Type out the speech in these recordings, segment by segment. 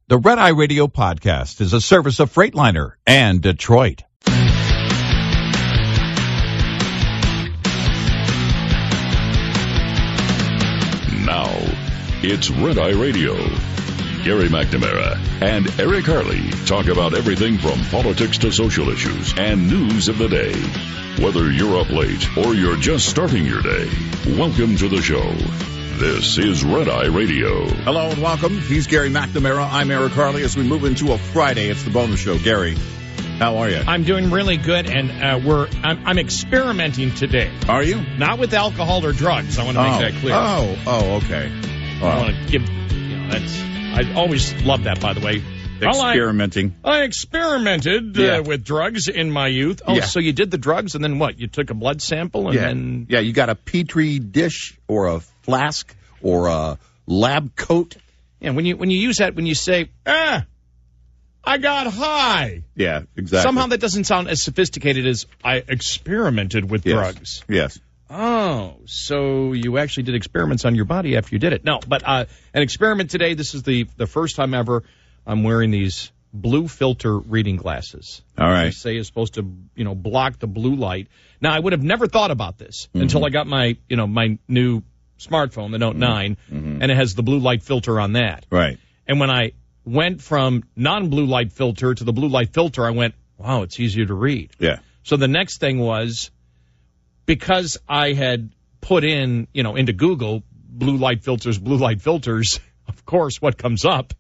The Red Eye Radio podcast is a service of Freightliner and Detroit. Now, it's Red Eye Radio. Gary McNamara and Eric Harley talk about everything from politics to social issues and news of the day. Whether you're up late or you're just starting your day, welcome to the show. This is Red Eye Radio. Hello and welcome. He's Gary McNamara. I'm Eric Harley. As we move into a Friday, it's the bonus show. Gary, how are you? I'm doing really good, and I'm experimenting today. Are you? Not with alcohol or drugs. I want to make that clear. Okay. I want to give. I always love that, by the way. Experimenting. I experimented with drugs in my youth. Oh, so you did the drugs, and then what? You took a blood sample, and then... Yeah, you got a Petri dish or a flask or a lab coat. Yeah, when you use that, when you say, I got high. Yeah, exactly. Somehow that doesn't sound as sophisticated as I experimented with drugs. Yes. Oh, so you actually did experiments on your body after you did it. No, but an experiment today, this is the first time ever I'm wearing these blue filter reading glasses. All right. They say is supposed to, block the blue light. Now, I would have never thought about this until I got my new smartphone, the Note 9, and it has the blue light filter on that. Right. And when I went from non-blue light filter to the blue light filter, I went, wow, it's easier to read. Yeah. So the next thing was, because I had put in, into Google, blue light filters, of course, what comes up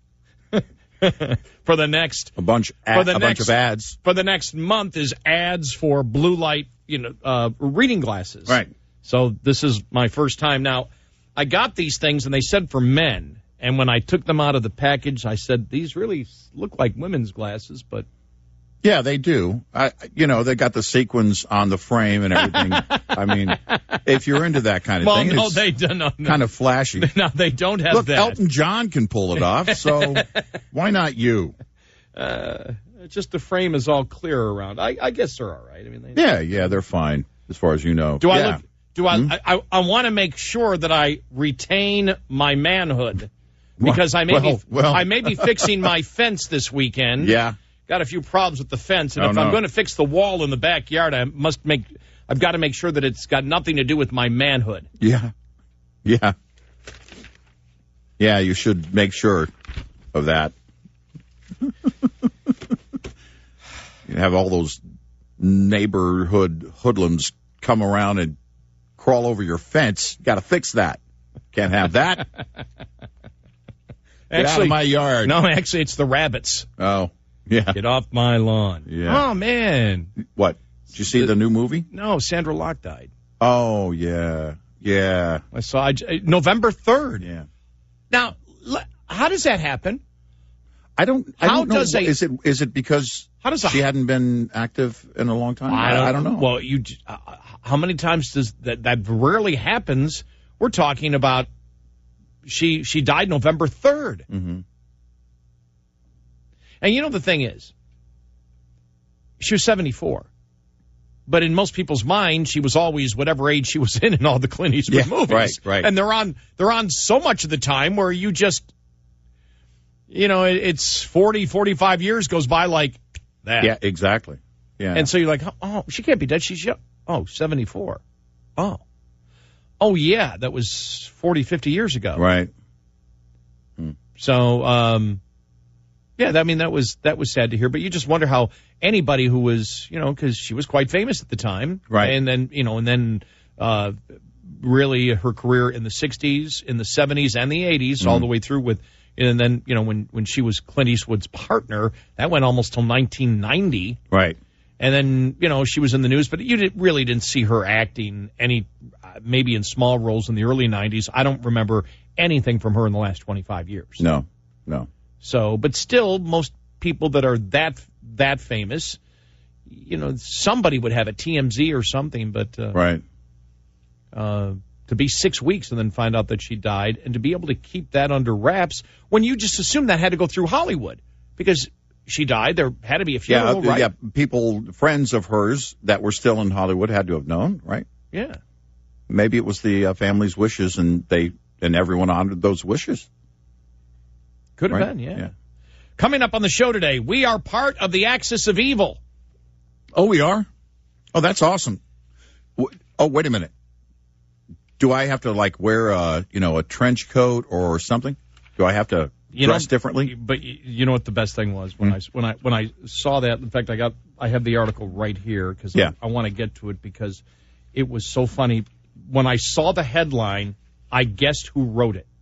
for the next a bunch of ads for the next month is ads for blue light, reading glasses. Right. So this is my first time. Now, I got these things, and they said for men. And when I took them out of the package, I said, these really look like women's glasses, but... Yeah, they do. They got the sequins on the frame and everything. I mean, if you're into that kind of thing, they don't. No. Kind of flashy. No, they don't have that. Elton John can pull it off, so why not you? Just the frame is all clear around. I guess they're all right. I mean, they're fine as far as you know. I want to make sure that I retain my manhood because I may be fixing my fence this weekend. Yeah. Got a few problems with the fence, and I'm going to fix the wall in the backyard, I've got to make sure that it's got nothing to do with my manhood. Yeah. You should make sure of that. You have all those neighborhood hoodlums come around and crawl over your fence. Got to fix that. Can't have that. Get out of my yard. No, actually, it's the rabbits. Oh. Yeah. Get off my lawn. Yeah. Oh, man. What? Did you see the new movie? No, Sandra Locke died. Oh, yeah. Yeah. I saw November 3rd. Yeah. Now, how does that happen? I don't know. Is it because she hadn't been active in a long time? I don't know. Well, how many times does that rarely happens? We're talking about she died November 3rd. Mm-hmm. And the thing is, she was 74. But in most people's mind, she was always whatever age she was in all the Clint Eastwood movies. Right. And they're on so much of the time where you just, it's 40, 45 years goes by like that. Yeah, exactly. Yeah. And so you're like, oh, she can't be dead. She's young. Oh, 74. Oh, yeah, that was 40, 50 years ago. Right. So, that was sad to hear. But you just wonder how anybody who was, because she was quite famous at the time, right? And then, really her career in the 60s, in the 70s, and the 80s, all the way through with, and then when she was Clint Eastwood's partner, that went almost till 1990, right? And then she was in the news, but you really didn't see her acting any, maybe in small roles in the early 90s. I don't remember anything from her in the last 25 years. No. So, but still, most people that are that famous, somebody would have a TMZ or something. But right, to be 6 weeks and then find out that she died, and to be able to keep that under wraps when you just assumed that had to go through Hollywood because she died, there had to be a funeral, right? Yeah, friends of hers that were still in Hollywood had to have known, right? Yeah. Maybe it was the family's wishes, and everyone honored those wishes. Could have been, yeah. Coming up on the show today, we are part of the axis of evil. Oh, we are? Oh, that's awesome. Oh, wait a minute. Do I have to wear a trench coat or something? Do I have to dress differently? But you know what the best thing was when I saw that. In fact, I have the article right here because I want to get to it because it was so funny. When I saw the headline, I guessed who wrote it.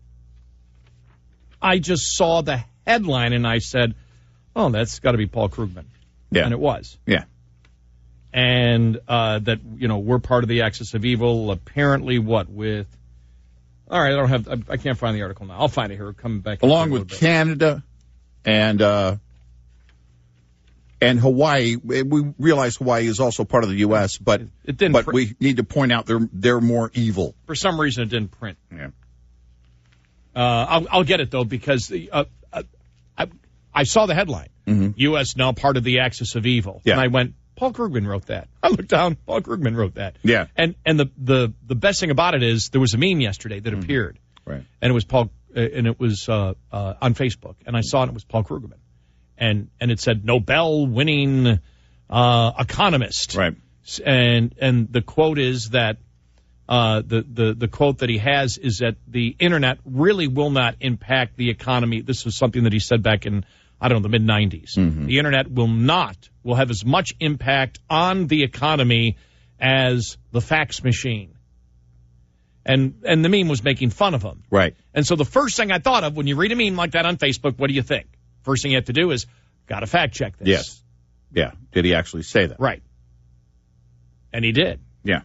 I just saw the headline and I said, "Oh, that's got to be Paul Krugman." Yeah, and it was. Yeah. And that, we're part of the axis of evil. Apparently, all right, I can't find the article now. I'll find it here. Coming back. Along with Canada and Hawaii, we realize Hawaii is also part of the U.S., but it didn't. But we need to point out they're more evil. For some reason, it didn't print. Yeah. I'll get it though because I saw the headline. Mm-hmm. U.S. now part of the axis of evil. Yeah. And I went, Paul Krugman wrote that. I looked down, Paul Krugman wrote that. Yeah. And the best thing about it is there was a meme yesterday that appeared. Right. And it was Paul, and it was on Facebook. And I saw it was Paul Krugman. And it said Nobel winning economist. Right. And the quote is that the quote that he has is that the internet really will not impact the economy. This was something that he said back in, I don't know, the mid-'90s. Mm-hmm. The internet will have as much impact on the economy as the fax machine. And the meme was making fun of him. Right. And so the first thing I thought of when you read a meme like that on Facebook, what do you think? First thing you have to do is, got to fact check this. Yes. Yeah. Did he actually say that? Right. And he did. Yeah.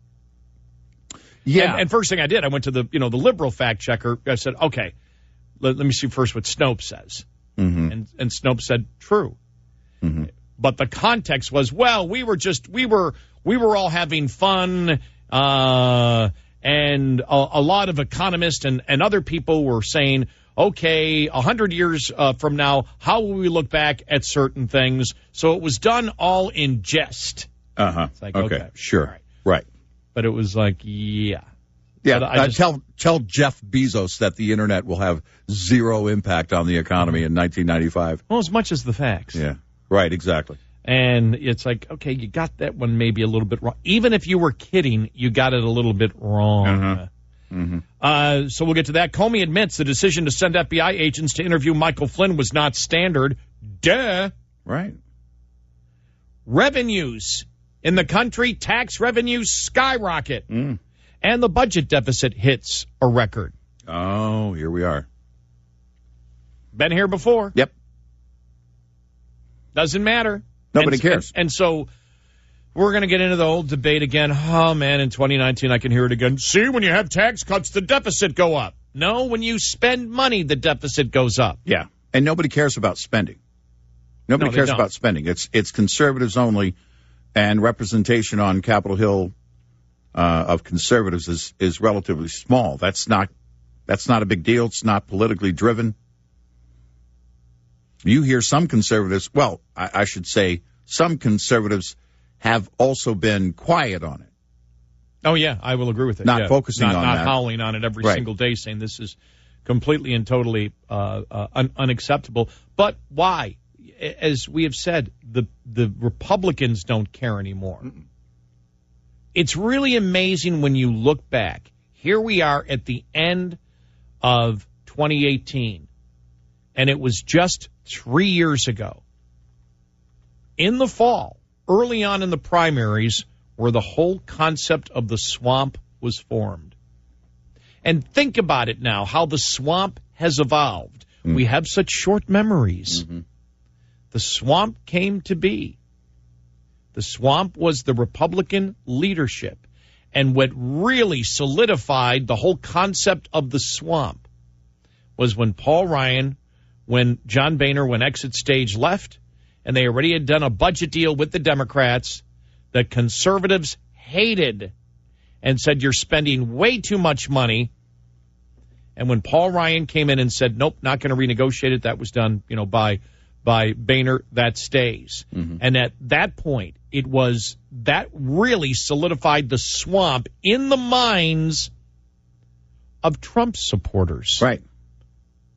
Yeah. And first thing I did, I went to the liberal fact checker. I said, okay, let me see first what Snopes says. Mm-hmm. And Snopes said true. Mm-hmm. But the context was, well, we were all having fun, and a lot of economists and other people were saying, okay, 100 years from now, how will we look back at certain things? So it was done all in jest. Uh-huh. It's like, okay. Sure. Right. But it was like, yeah. Yeah, tell Jeff Bezos that the internet will have zero impact on the economy in 1995. Well, as much as the facts. Yeah, right, exactly. And it's like, okay, you got that one maybe a little bit wrong. Even if you were kidding, you got it a little bit wrong. Uh-huh. Mm-hmm. So we'll get to that. Comey admits the decision to send FBI agents to interview Michael Flynn was not standard. Duh. Right. Revenues in the country, tax revenues skyrocket. And the budget deficit hits a record. Oh, here we are. Been here before. Yep. Doesn't matter. Nobody cares. And so we're going to get into the old debate again. Oh, man, in 2019, I can hear it again. See, when you have tax cuts, the deficit go up. No, when you spend money, the deficit goes up. Yeah. And nobody cares about spending. Nobody cares about spending. It's conservatives only, and representation on Capitol Hill of conservatives is relatively small. That's not a big deal. It's not politically driven. You hear some conservatives, well, I should say some conservatives have also been quiet on it. Oh, yeah, I will agree with it. Not focusing on that. Not howling on it every single day saying this is completely and totally unacceptable. But why? As we have said, the Republicans don't care anymore. It's really amazing when you look back. Here we are at the end of 2018, and it was just 3 years ago. In the fall, early on in the primaries, where the whole concept of the swamp was formed. And think about it now, how the swamp has evolved. We have such short memories. Mm-hmm. The swamp came to be. The swamp was the Republican leadership. And what really solidified the whole concept of the swamp was when Paul Ryan, when John Boehner, when Exit Stage left, and they already had done a budget deal with the Democrats that conservatives hated and said, you're spending way too much money. And when Paul Ryan came in and said, nope, not going to renegotiate it, that was done, by Boehner, that stays. Mm-hmm. And at that point, that really solidified the swamp in the minds of Trump supporters. Right.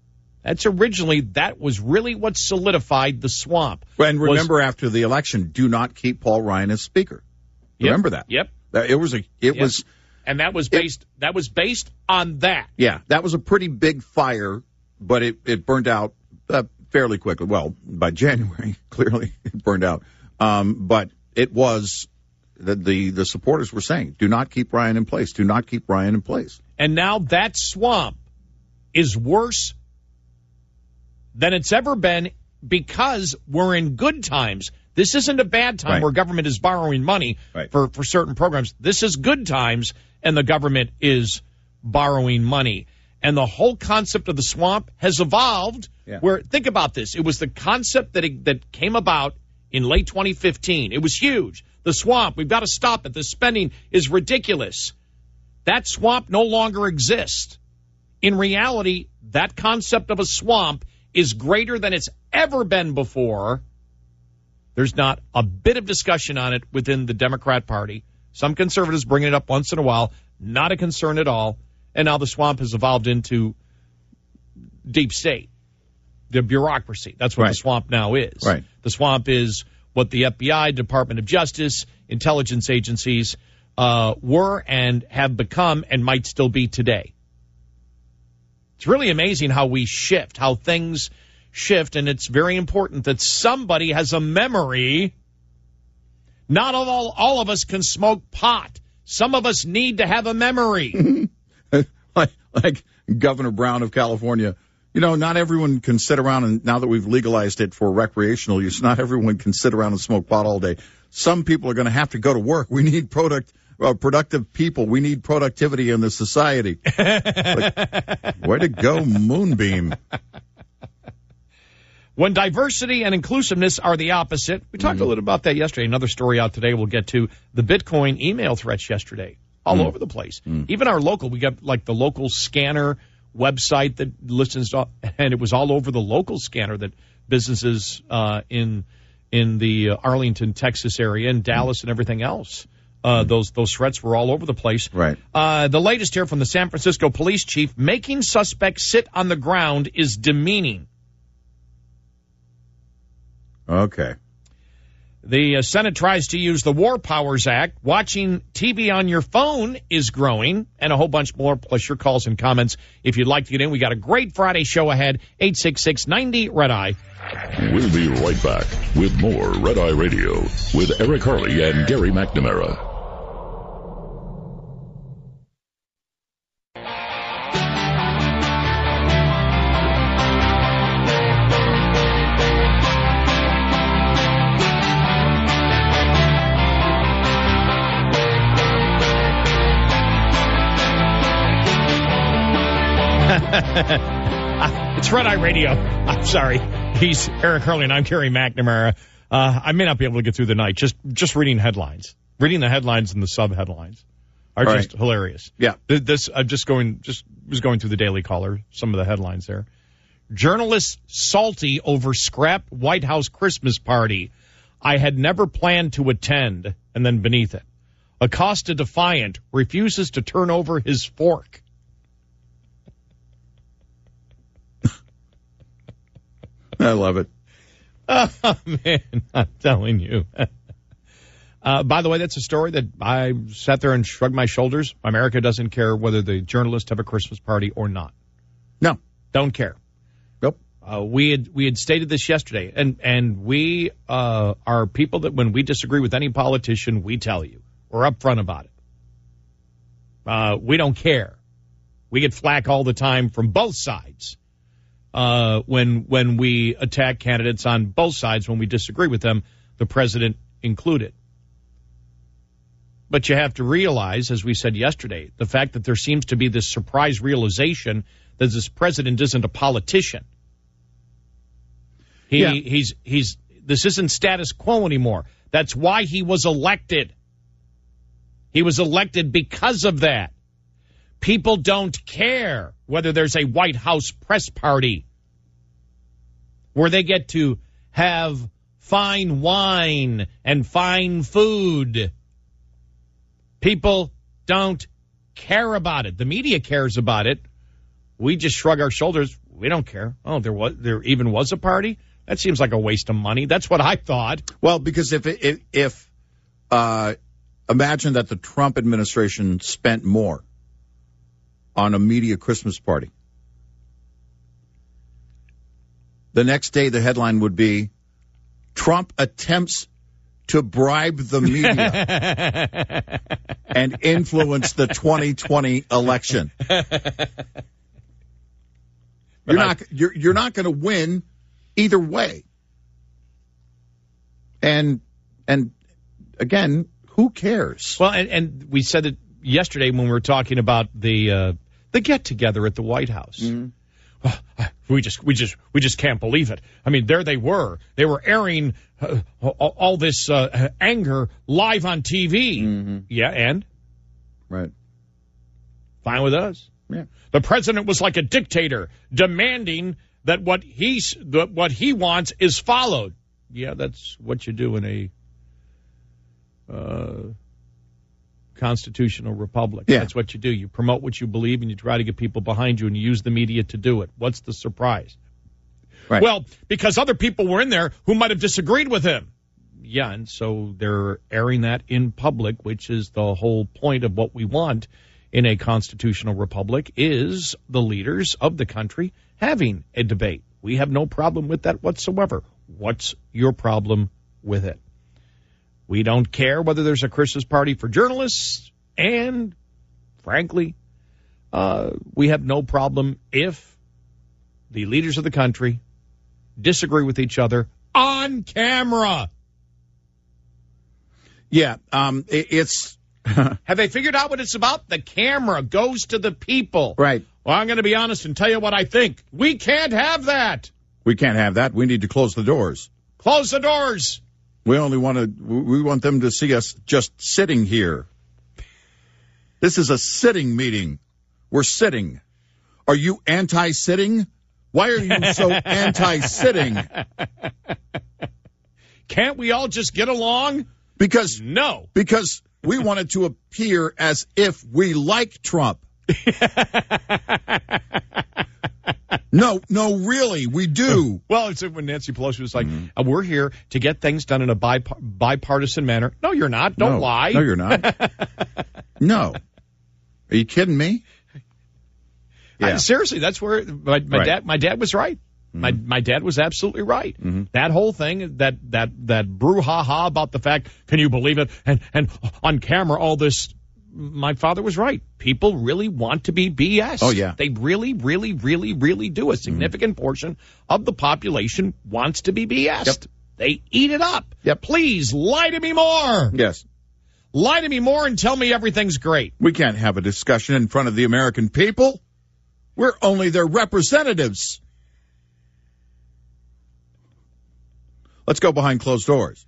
That was really what solidified the swamp. And remember, after the election, do not keep Paul Ryan as Speaker. Remember that. Yep. And that was based on that. Yeah, that was a pretty big fire, but it burned out fairly quickly. Well, by January, clearly it burned out. But it was the supporters were saying, do not keep Ryan in place. Do not keep Ryan in place. And now that swamp is worse than it's ever been because we're in good times. This isn't a bad time where government is borrowing money for certain programs. This is good times, and the government is borrowing money. And the whole concept of the swamp has evolved. Yeah. Where, think about this. It was the concept that came about in late 2015. It was huge. The swamp, we've got to stop it. The spending is ridiculous. That swamp no longer exists. In reality, that concept of a swamp is greater than it's ever been before. There's not a bit of discussion on it within the Democrat Party. Some conservatives bring it up once in a while. Not a concern at all. And now the swamp has evolved into deep state, the bureaucracy. That's what the swamp now is. Right. The swamp is what the FBI, Department of Justice, intelligence agencies were and have become and might still be today. It's really amazing how we shift, how things shift, and it's very important that somebody has a memory. Not all of us can smoke pot. Some of us need to have a memory. like Governor Brown of California. You know, not everyone can sit around, and now that we've legalized it for recreational use, not everyone can sit around and smoke pot all day. Some people are going to have to go to work. We need productive people. We need productivity in the society. Way to go, Moonbeam. When diversity and inclusiveness are the opposite. We talked a little about that yesterday. Another story out today we'll get to. The Bitcoin email threats yesterday. All over the place. Even our local, we got like the local scanner website that listens to, and it was all over the local scanner that businesses in the Arlington, Texas area, and Dallas and everything else. Those threats were all over the place. Right. The latest here from the San Francisco police chief: making suspects sit on the ground is demeaning. Okay. The Senate tries to use the War Powers Act. Watching TV on your phone is growing, and a whole bunch more, plus your calls and comments. If you'd like to get in, we got a great Friday show ahead, 866-90-RED-EYE. We'll be right back with more Red Eye Radio with Eric Harley and Gary McNamara. It's Red Eye Radio. I'm sorry. He's Eric Hurley, and I'm Gary McNamara. I may not be able to get through the night. Just reading headlines. Reading the headlines and the sub-headlines are just hilarious. Yeah. This I was going through the Daily Caller, some of the headlines there. Journalists salty over scrapped White House Christmas party. I had never planned to attend. And then beneath it, Acosta defiant, refuses to turn over his fork. I love it. Oh, man, I'm telling you. By the way, that's a story that I sat there and shrugged my shoulders. America doesn't care whether the journalists have a Christmas party or not. No. Don't care. Nope. We had stated this yesterday, and we are people that when we disagree with any politician, we tell you. We're upfront about it. We don't care. We get flack all the time from both sides. When we attack candidates on both sides, when we disagree with them, the president included. But you have to realize, as we said yesterday, the fact that there seems to be this surprise realization that this president isn't a politician. This isn't status quo anymore. That's why he was elected. He was elected because of that. People don't care whether there's a White House press party where they get to have fine wine and fine food. People don't care about it. The media cares about it. We just shrug our shoulders. We don't care. Oh, there even was a party? That seems like a waste of money. That's what I thought. Well, because if imagine that the Trump administration spent more on a media Christmas party. The next day, the headline would be, Trump attempts to bribe the media and influence the 2020 election. You're not going to win either way. And again, who cares? Well, and we said it yesterday when we were talking about the get together at the White House. Mm-hmm. We just can't believe it. I mean, there they were. They were airing all this anger live on TV. Mm-hmm. Yeah, and? Right. Fine with us. Yeah. The president was like a dictator, demanding that what he wants is followed. Yeah, that's what you do in a constitutional republic. Yeah. That's what you do. You promote what you believe, and you try to get people behind you, and you use the media to do it. What's the surprise? Right. Well, because other people were in there who might have disagreed with him. Yeah, and so they're airing that in public, which is the whole point of what we want in a constitutional republic, is the leaders of the country having a debate. We have no problem with that whatsoever. What's your problem with it? We don't care whether there's a Christmas party for journalists, and frankly, we have no problem if the leaders of the country disagree with each other on camera. Yeah, it's... Have they figured out what it's about? The camera goes to the people. Right. Well, I'm going to be honest and tell you what I think. We can't have that. We can't have that. We need to close the doors. Close the doors. We want them to see us just sitting here. This is a sitting meeting. We're sitting. Are you anti-sitting? Why are you so anti-sitting? Can't we all just get along? Because we wanted to appear as if we like Trump. No, really, we do. Well, it's when Nancy Pelosi was like, we're here to get things done in a bipartisan manner. No, you're not. Don't lie. No, you're not. No. Are you kidding me? Yeah. Seriously, that's where my dad was right. My dad was absolutely right. Mm-hmm. That whole thing, that brouhaha about the fact, can you believe it? And on camera, all this, my father was right. People really want to be BS. Oh, yeah. They really, really, really, really do. A significant portion of the population wants to be BS. Yep. They eat it up. Yep. Please lie to me more. Yes. Lie to me more and tell me everything's great. We can't have a discussion in front of the American people. We're only their representatives. Let's go behind closed doors.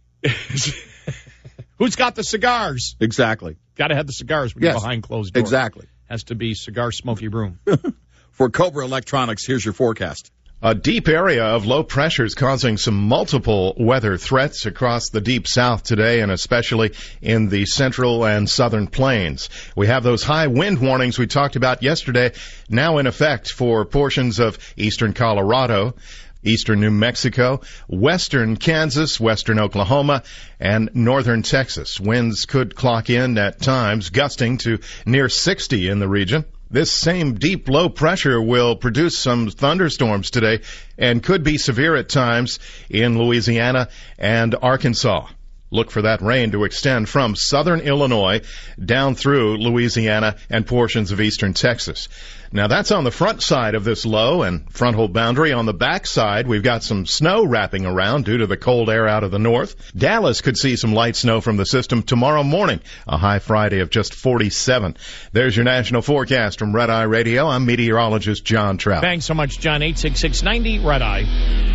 Who's got the cigars? Exactly. Got to have the cigars when you're behind closed doors. Exactly. Has to be cigar smoky room. For Cobra Electronics, here's your forecast. A deep area of low pressure is causing some multiple weather threats across the deep south today, and especially in the central and southern plains. We have those high wind warnings we talked about yesterday now in effect for portions of eastern Colorado, eastern New Mexico, western Kansas, western Oklahoma, and northern Texas. Winds could clock in at times, gusting to near 60 in the region. This same deep low pressure will produce some thunderstorms today and could be severe at times in Louisiana and Arkansas. Look for that rain to extend from southern Illinois down through Louisiana and portions of eastern Texas. Now, that's on the front side of this low and frontal boundary. On the back side, we've got some snow wrapping around due to the cold air out of the north. Dallas could see some light snow from the system tomorrow morning, a high Friday of just 47. There's your national forecast from Red Eye Radio. I'm meteorologist John Trout. Thanks so much, John. 866-90 Red Eye.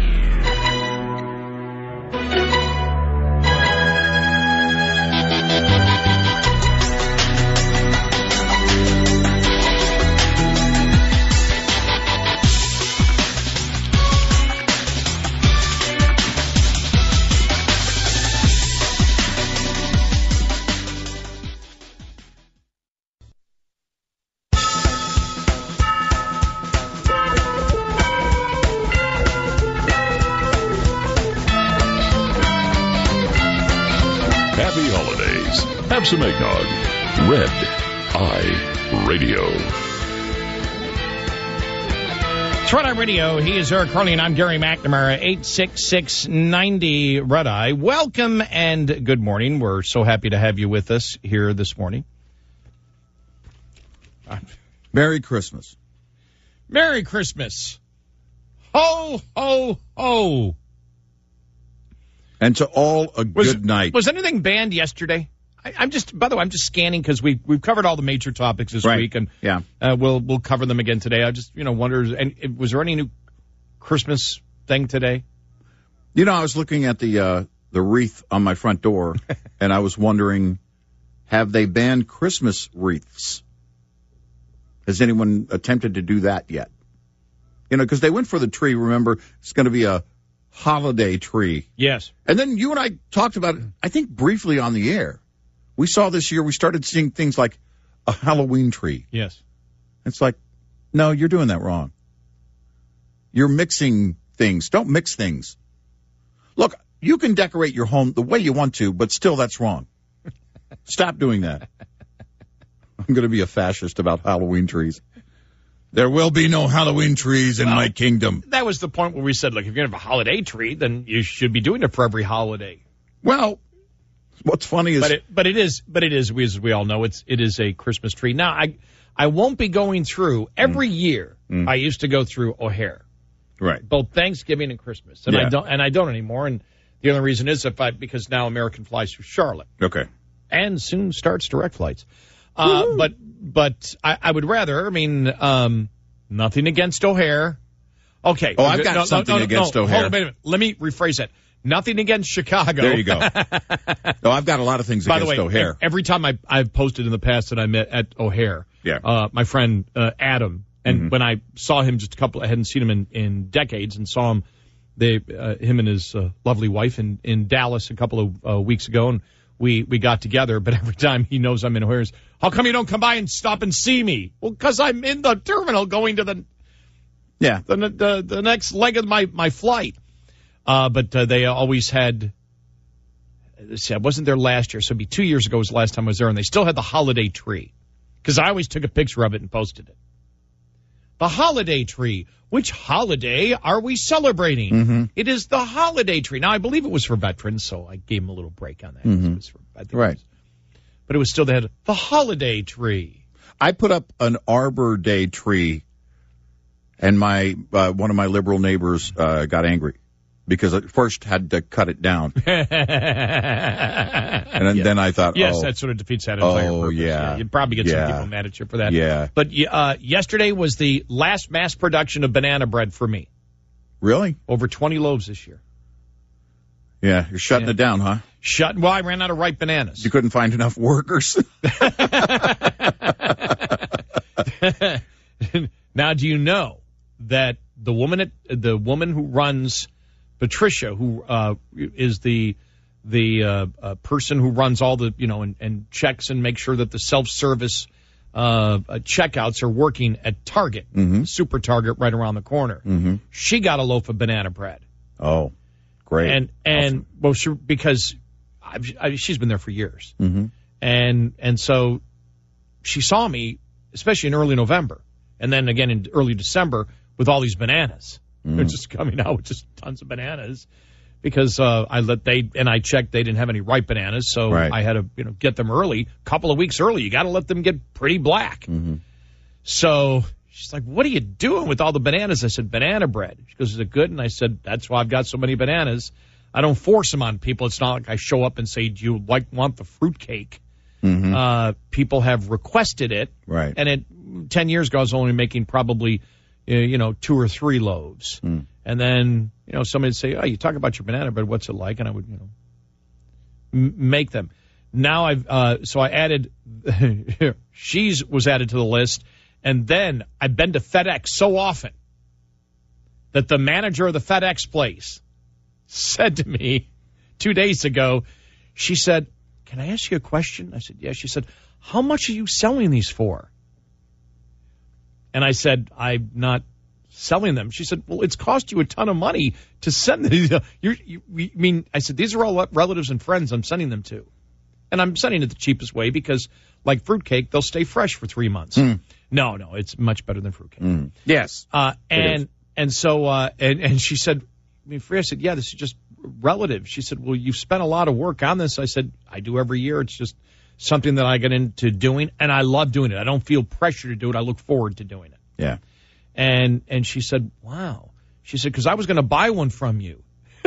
Happy holidays. Have some eggnog. Red Eye Radio. It's Red Eye Radio. He is Eric Carly, and I'm Gary McNamara. 866-90 Red Eye. Welcome and good morning. We're so happy to have you with us here this morning. Merry Christmas. Merry Christmas. Ho, ho, ho. And to all, a good night. Was anything banned yesterday? By the way, I'm just scanning because we've covered all the major topics this week, and we'll cover them again today. I just wonder, and was there any new Christmas thing today? I was looking at the wreath on my front door, and I was wondering, have they banned Christmas wreaths? Has anyone attempted to do that yet? Because they went for the tree. Remember, it's going to be a holiday tree. Yes. And then you and I talked about it, I think, briefly on the air. We saw this year, we started seeing things like a Halloween tree. Yes. It's like, no, you're doing that wrong. You're mixing things. Don't mix things. Look, you can decorate your home the way you want to, but still that's wrong. Stop doing that. I'm going to be a fascist about Halloween trees. There will be no Halloween trees in my kingdom. That was the point where we said, look, if you're going to have a holiday tree, then you should be doing it for every holiday. Well, what's funny is, but it is, as we all know, it is a Christmas tree. Now, I won't be going through every year. I used to go through O'Hare, right? Both Thanksgiving and Christmas, and I don't anymore. And the only reason is because now American flies through Charlotte, okay, and soon starts direct flights. But I would rather. Nothing against O'Hare. Okay. Oh, I've got something against O'Hare. Hold on, wait a minute. Let me rephrase that. Nothing against Chicago. There you go. No, I've got a lot of things against O'Hare. Every time I've posted in the past that I met at O'Hare, my friend Adam, and when I saw him I hadn't seen him in decades, and saw him, him and his lovely wife in Dallas a couple of weeks ago, and we got together. But every time he knows I'm in O'Hare, how come you don't come by and stop and see me? Well, because I'm in the terminal going to the next leg of my flight. But they always had, I wasn't there last year, so it'd be 2 years ago was the last time I was there, and they still had the holiday tree, because I always took a picture of it and posted it. The holiday tree. Which holiday are we celebrating? Mm-hmm. It is the holiday tree. Now, I believe it was for veterans, so I gave them a little break on that. Mm-hmm. It was but it was still, they had the holiday tree. I put up an Arbor Day tree, and my one of my liberal neighbors got angry, because I first had to cut it down. And then I thought, yes, that sort of defeats that entire purpose. Yeah. You'd probably get some people mad at you for that. Yeah. But yesterday was the last mass production of banana bread for me. Really? Over 20 loaves this year. Yeah, you're shutting it down, huh? Well, I ran out of ripe bananas. You couldn't find enough workers? Now, do you know that the woman who runs Patricia, who is the person who runs all the, and checks and makes sure that the self-service checkouts are working at Target, Super Target right around the corner. Mm-hmm. She got a loaf of banana bread. Oh, great. And awesome. Well, because she's been there for years. Mm-hmm. And so she saw me, especially in early November, and then again in early December, with all these bananas. They're just coming out with just tons of bananas, because I checked, they didn't have any ripe bananas, so I had to get them early, a couple of weeks early. You got to let them get pretty black. Mm-hmm. So she's like, "What are you doing with all the bananas?" I said, "Banana bread." She goes, "Is it good?" And I said, "That's why I've got so many bananas. I don't force them on people. It's not like I show up and say, 'Do you want the fruitcake?'" Mm-hmm. People have requested it, right? And 10 years ago, I was only making probably 2 or 3 loaves. And then, somebody would say, "Oh, you talk about your banana bread. What's it like?" And I would, make them. Now so I added, she's was added to the list. And then I've been to FedEx so often that the manager of the FedEx place said to me 2 days ago, she said, "Can I ask you a question?" I said, "Yeah." She said, "How much are you selling these for?" And I said, "I'm not selling them." She said, "Well, it's cost you a ton of money to send these." I said, "These are all relatives and friends I'm sending them to." And I'm sending it the cheapest way because, like fruitcake, they'll stay fresh for 3 months. No, it's much better than fruitcake. Yes. And she said, I said, yeah, this is just relative. She said, well, you've spent a lot of work on this. I said, I do every year. It's just something that I get into doing, and I love doing it. I don't feel pressure to do it. I look forward to doing it. Yeah. And she said, wow. She said, because I was going to buy one from you.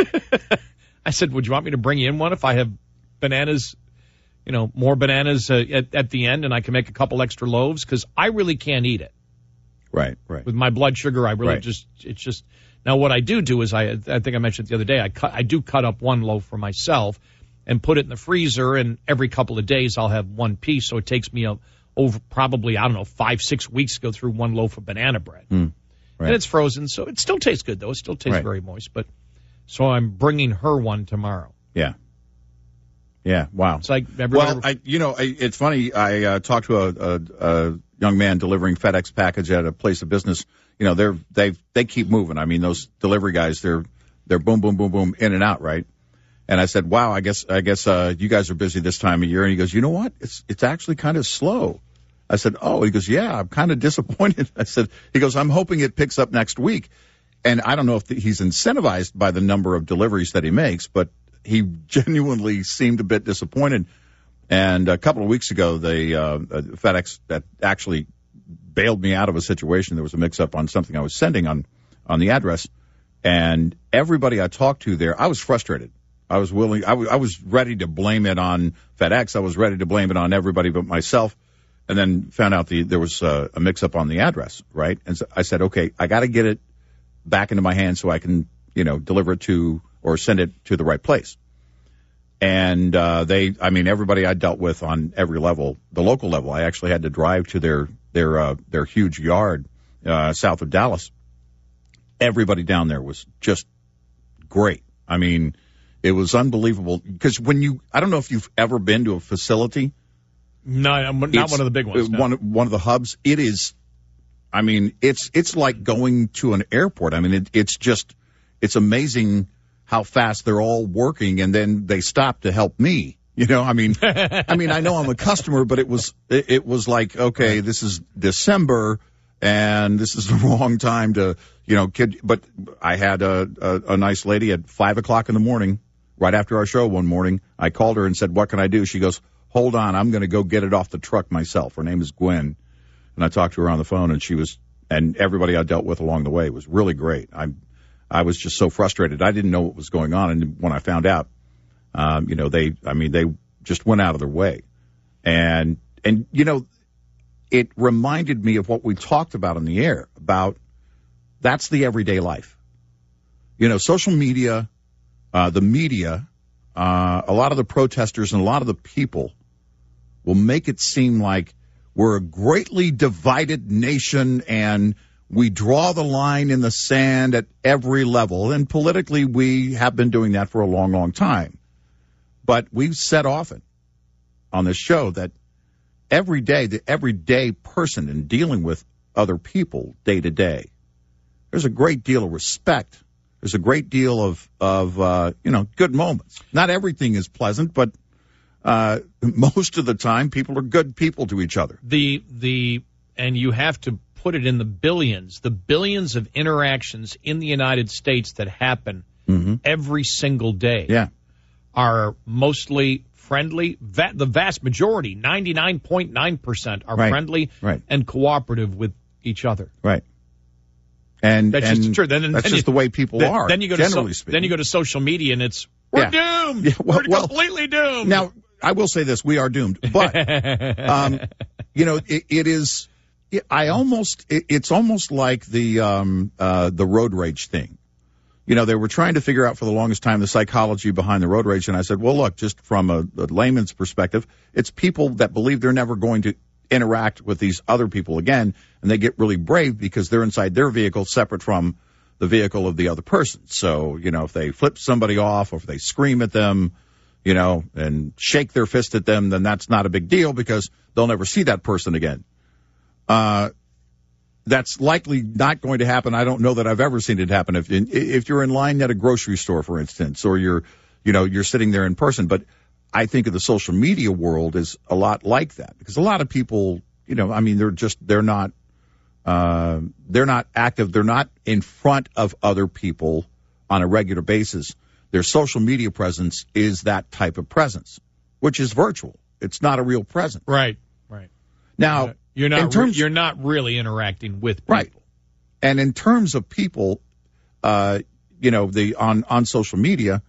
I said, would you want me to bring you in one if I have bananas, more bananas at the end, and I can make a couple extra loaves? Because I really can't eat it. Right. With my blood sugar, I really it's just. Now, what I do is I think I mentioned the other day, I do cut up one loaf for myself and put it in the freezer, and every couple of days I'll have one piece. So it takes me over probably, 5-6 weeks to go through one loaf of banana bread. Right. And it's frozen, so it still tastes good, though. It still tastes very moist. But so I'm bringing her one tomorrow. Yeah. Yeah. Wow. It's like it's funny. I talked to a young man delivering FedEx package at a place of business. They keep moving. I mean, those delivery guys, they're boom, boom, boom, boom, in and out, right? And I said, wow, I guess you guys are busy this time of year. And he goes, you know what? It's actually kind of slow. I said, oh. He goes, yeah, I'm kind of disappointed. He goes, I'm hoping it picks up next week. And I don't know if he's incentivized by the number of deliveries that he makes, but he genuinely seemed a bit disappointed. And a couple of weeks ago, FedEx that actually bailed me out of a situation. There was a mix-up on something I was sending on the address, and everybody I talked to there, I was frustrated. I was ready to blame it on FedEx. I was ready to blame it on everybody but myself, and then found out there was a mix-up on the address, right? And so I said, okay, I got to get it back into my hands so I can, deliver it to or send it to the right place. And everybody I dealt with on every level, the local level, I actually had to drive to their huge yard south of Dallas. Everybody down there was just great. I mean, it was unbelievable because I don't know if you've ever been to a facility. No, not one of the big ones. No. One of the hubs. It is. I mean, it's like going to an airport. I mean, it's amazing how fast they're all working, and then they stop to help me. I mean, I know I'm a customer, but it was like, okay, this is December, and this is the wrong time to, but I had a nice lady at 5:00 in the morning, right after our show one morning. I called her and said, what can I do? She goes, hold on, I'm going to go get it off the truck myself. Her name is Gwen. And I talked to her on the phone, and everybody I dealt with along the way was really great. I was just so frustrated. I didn't know what was going on. And when I found out, they just went out of their way. And it reminded me of what we talked about on the air about that's the everyday life. Social media, the media, a lot of the protesters and a lot of the people will make it seem like we're a greatly divided nation and we draw the line in the sand at every level. And politically, we have been doing that for a long, long time. But we've said often on this show that the everyday person in dealing with other people day to day, there's a great deal of respect. There's a great deal of good moments. Not everything is pleasant, but most of the time people are good people to each other. And you have to put it in the billions of interactions in the United States that happen every single day are mostly friendly. The vast majority, 99.9%, are friendly and cooperative with each other. Right. And that's just true. That's just the way people are. Then you go to social media, and it's we're doomed. Yeah, we're completely doomed. Now, I will say this: we are doomed. But it is. It's almost like the road rage thing. They were trying to figure out for the longest time the psychology behind the road rage, and I said, well, look, just from a layman's perspective, it's people that believe they're never going to interact with these other people again, and they get really brave because they're inside their vehicle separate from the vehicle of the other person. So, if they flip somebody off or if they scream at them, and shake their fist at them, then that's not a big deal because they'll never see that person again. That's likely not going to happen. I don't know that I've ever seen it happen if you're in line at a grocery store, for instance, or you're sitting there in person. But I think of the social media world as a lot like that, because a lot of people, they're not active. They're not in front of other people on a regular basis. Their social media presence is that type of presence, which is virtual. It's not a real presence. Right. Now, you're not really interacting with people. Right. And in terms of people, on social media,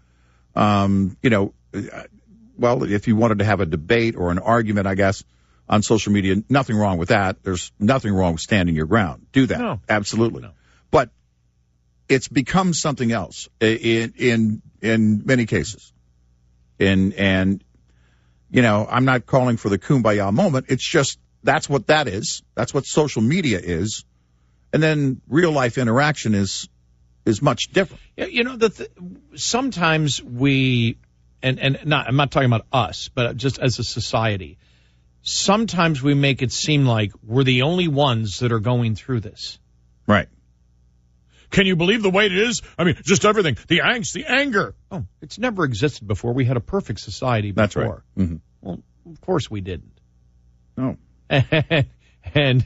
well, if you wanted to have a debate or an argument, I guess, on social media, nothing wrong with that. There's nothing wrong with standing your ground. Do that. No. Absolutely. No. But it's become something else in many cases. I'm not calling for the kumbaya moment. It's just that's what that is. That's what social media is. And then real life interaction is much different. Sometimes we, I'm not talking about us, but just as a society, sometimes we make it seem like we're the only ones that are going through this. Right. Can you believe the way it is? I mean, just everything. The angst, the anger. Oh, it's never existed before. We had a perfect society before. That's right. Mm-hmm. Well, of course we didn't. No. And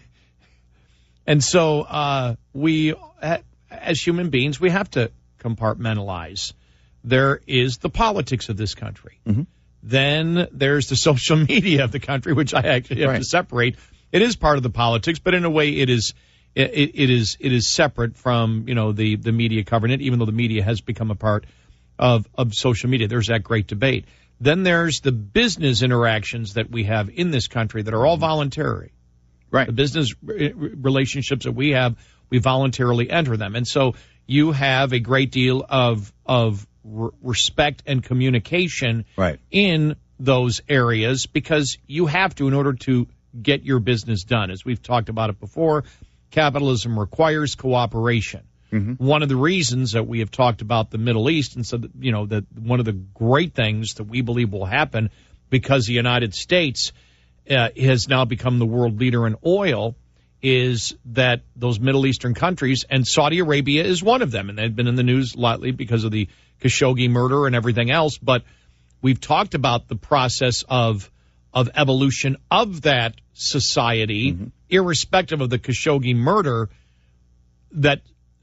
so we, as human beings, we have to compartmentalize. There is the politics of this country. Mm-hmm. Then there's the social media of the country, which I actually have to separate. It is part of the politics, but in a way it is separate from, the media covering it, even though the media has become a part of social media. There's that great debate. Then there's the business interactions that we have in this country that are all voluntary. Right. The business relationships that we have, we voluntarily enter them. And so you have a great deal of respect and communication in those areas because you have to in order to get your business done. As we've talked about it before, capitalism requires cooperation. Mm-hmm. One of the reasons that we have talked about the Middle East and so that one of the great things that we believe will happen because the United States has now become the world leader in oil is that those Middle Eastern countries, and Saudi Arabia is one of them, and they've been in the news lately because of the Khashoggi murder and everything else, but we've talked about the process of evolution of that society, mm-hmm. irrespective of the Khashoggi murder, that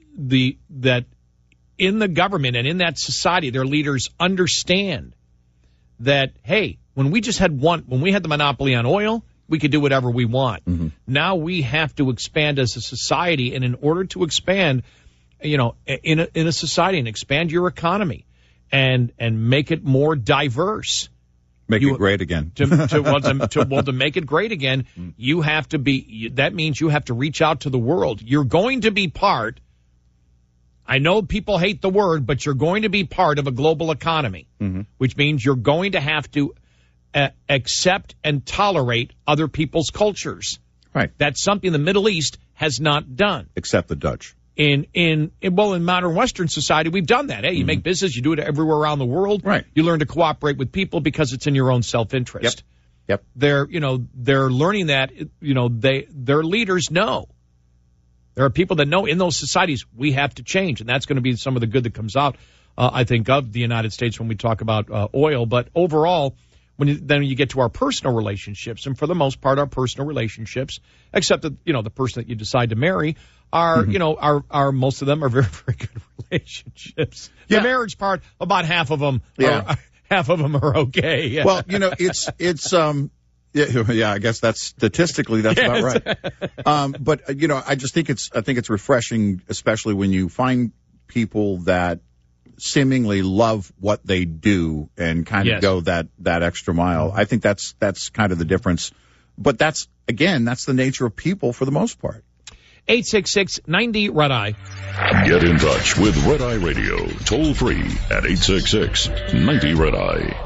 in the government and in that society, their leaders understand that, hey, when we had the monopoly on oil, we could do whatever we want. Mm-hmm. Now we have to expand as a society, and in order to expand, in a society and expand your economy and make it more diverse. Make it great again. to make it great again, you have to be. That means you have to reach out to the world. You're going to be part. I know people hate the word, but you're going to be part of a global economy, mm-hmm. which means you're going to have to accept and tolerate other people's cultures. Right. That's something the Middle East has not done. Except the Dutch. In modern Western society, we've done that. Hey, you mm-hmm. make business, you do it everywhere around the world. Right. You learn to cooperate with people because it's in your own self-interest. Yep. They're learning that, their leaders know. There are people that know in those societies we have to change, and that's going to be some of the good that comes out, I think, of the United States when we talk about oil. But overall, then you get to our personal relationships, and for the most part, our personal relationships, except that, the person that you decide to marry, are, mm-hmm. are most of them are very, very good relationships. Yeah. The marriage part, about half of them are okay. Yeah. Well, it's yeah, I guess that's statistically that's about right. But I just think it's refreshing, especially when you find people that seemingly love what they do and kind of go that extra mile. I think that's kind of the difference. But that's the nature of people for the most part. 866-90-RED-EYE. Get in touch with Red Eye Radio, toll free at 866-90-RED-EYE.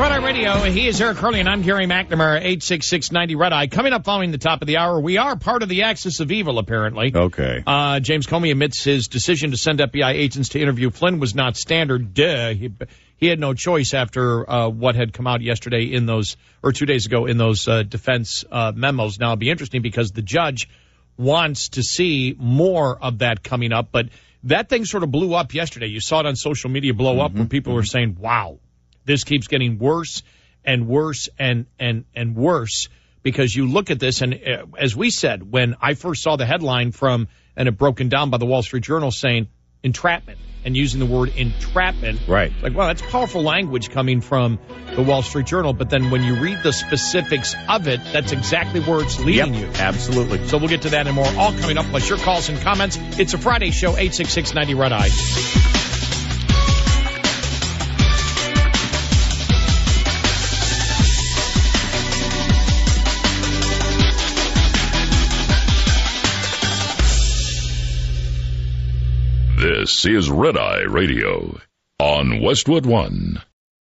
Red Eye Radio. He is Eric Hurley, and I'm Gary McNamara, 866-90 Red Eye. Coming up following the top of the hour, we are part of the axis of evil, apparently. Okay. James Comey admits his decision to send FBI agents to interview Flynn was not standard. He had no choice after what had come out yesterday in those, or 2 days ago in those defense memos. Now, it'll be interesting because the judge wants to see more of that coming up, but that thing sort of blew up yesterday. You saw it on social media blow up where people were saying, wow, this keeps getting worse and worse and worse, because you look at this, and as we said, when I first saw the headline from, and it broken down by the Wall Street Journal saying entrapment and using the word entrapment. Right. Like, wow, that's powerful language coming from the Wall Street Journal. But then when you read the specifics of it, that's exactly where it's leading you. Absolutely. So we'll get to that and more, all coming up, plus your calls and comments. It's a Friday show, 866-90 Red Eye. This is Red Eye Radio on Westwood One.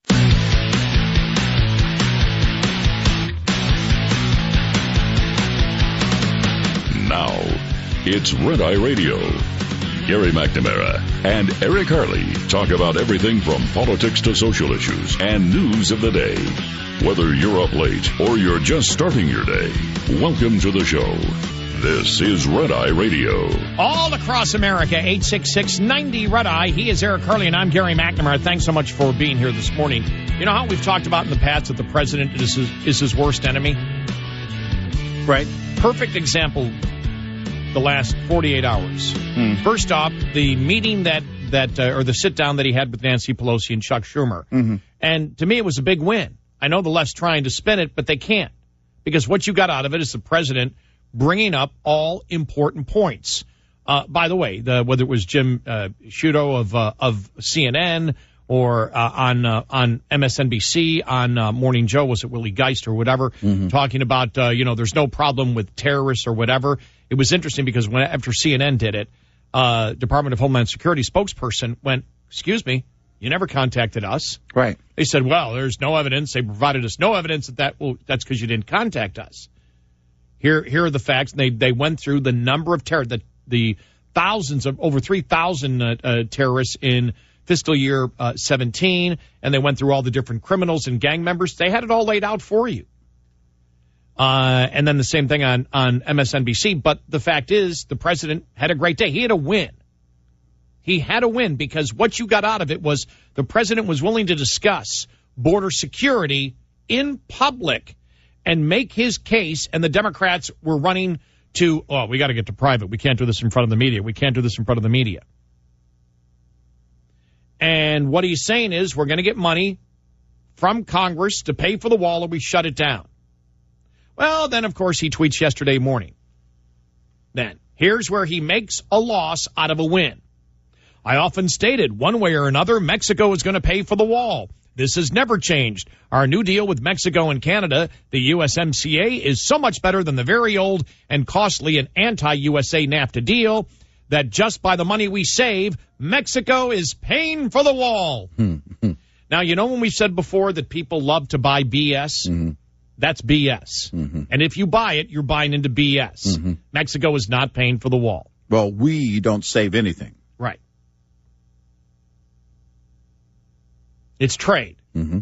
Now, it's Red Eye Radio. Gary McNamara and Eric Harley talk about everything from politics to social issues and news of the day. Whether you're up late or you're just starting your day, welcome to the show. This is Red Eye Radio. All across America, 866-90 Red Eye. He is Eric Hurley, and I'm Gary McNamara. Thanks so much for being here this morning. You know how we've talked about in the past that the president is his worst enemy? Right. Perfect example, the last 48 hours. First off, the meeting or the sit-down that he had with Nancy Pelosi and Chuck Schumer. Mm-hmm. And to me, it was a big win. I know the left's trying to spin it, but they can't. Because what you got out of it is the president bringing up all important points. By the way, whether it was Jim Sciutto of CNN or on MSNBC, on Morning Joe, was it Willie Geist or whatever, talking about, there's no problem with terrorists or whatever. It was interesting because after CNN did it, Department of Homeland Security spokesperson went, excuse me, you never contacted us. Right. They said, well, there's no evidence. They provided us no evidence that's because you didn't contact us. Here are the facts. They went through the number of the thousands of over 3,000 terrorists in fiscal year 17, and they went through all the different criminals and gang members. They had it all laid out for you. And then the same thing on MSNBC. But the fact is, the president had a great day. He had a win. He had a win because what you got out of it was the president was willing to discuss border security in public and make his case, and the Democrats were running to, we got to get to private. We can't do this in front of the media. We can't do this in front of the media. And what he's saying is we're going to get money from Congress to pay for the wall or we shut it down. Well, then, of course, he tweets yesterday morning. Then, here's where he makes a loss out of a win. I often stated, one way or another, Mexico is going to pay for the wall. This has never changed. Our new deal with Mexico and Canada, the USMCA, is so much better than the very old and costly and anti-USA NAFTA deal that just by the money we save, Mexico is paying for the wall. Now, you know when we said before that people love to buy BS? Mm-hmm. That's BS. Mm-hmm. And if you buy it, you're buying into BS. Mm-hmm. Mexico is not paying for the wall. Well, we don't save anything. Right. It's trade. Mm-hmm.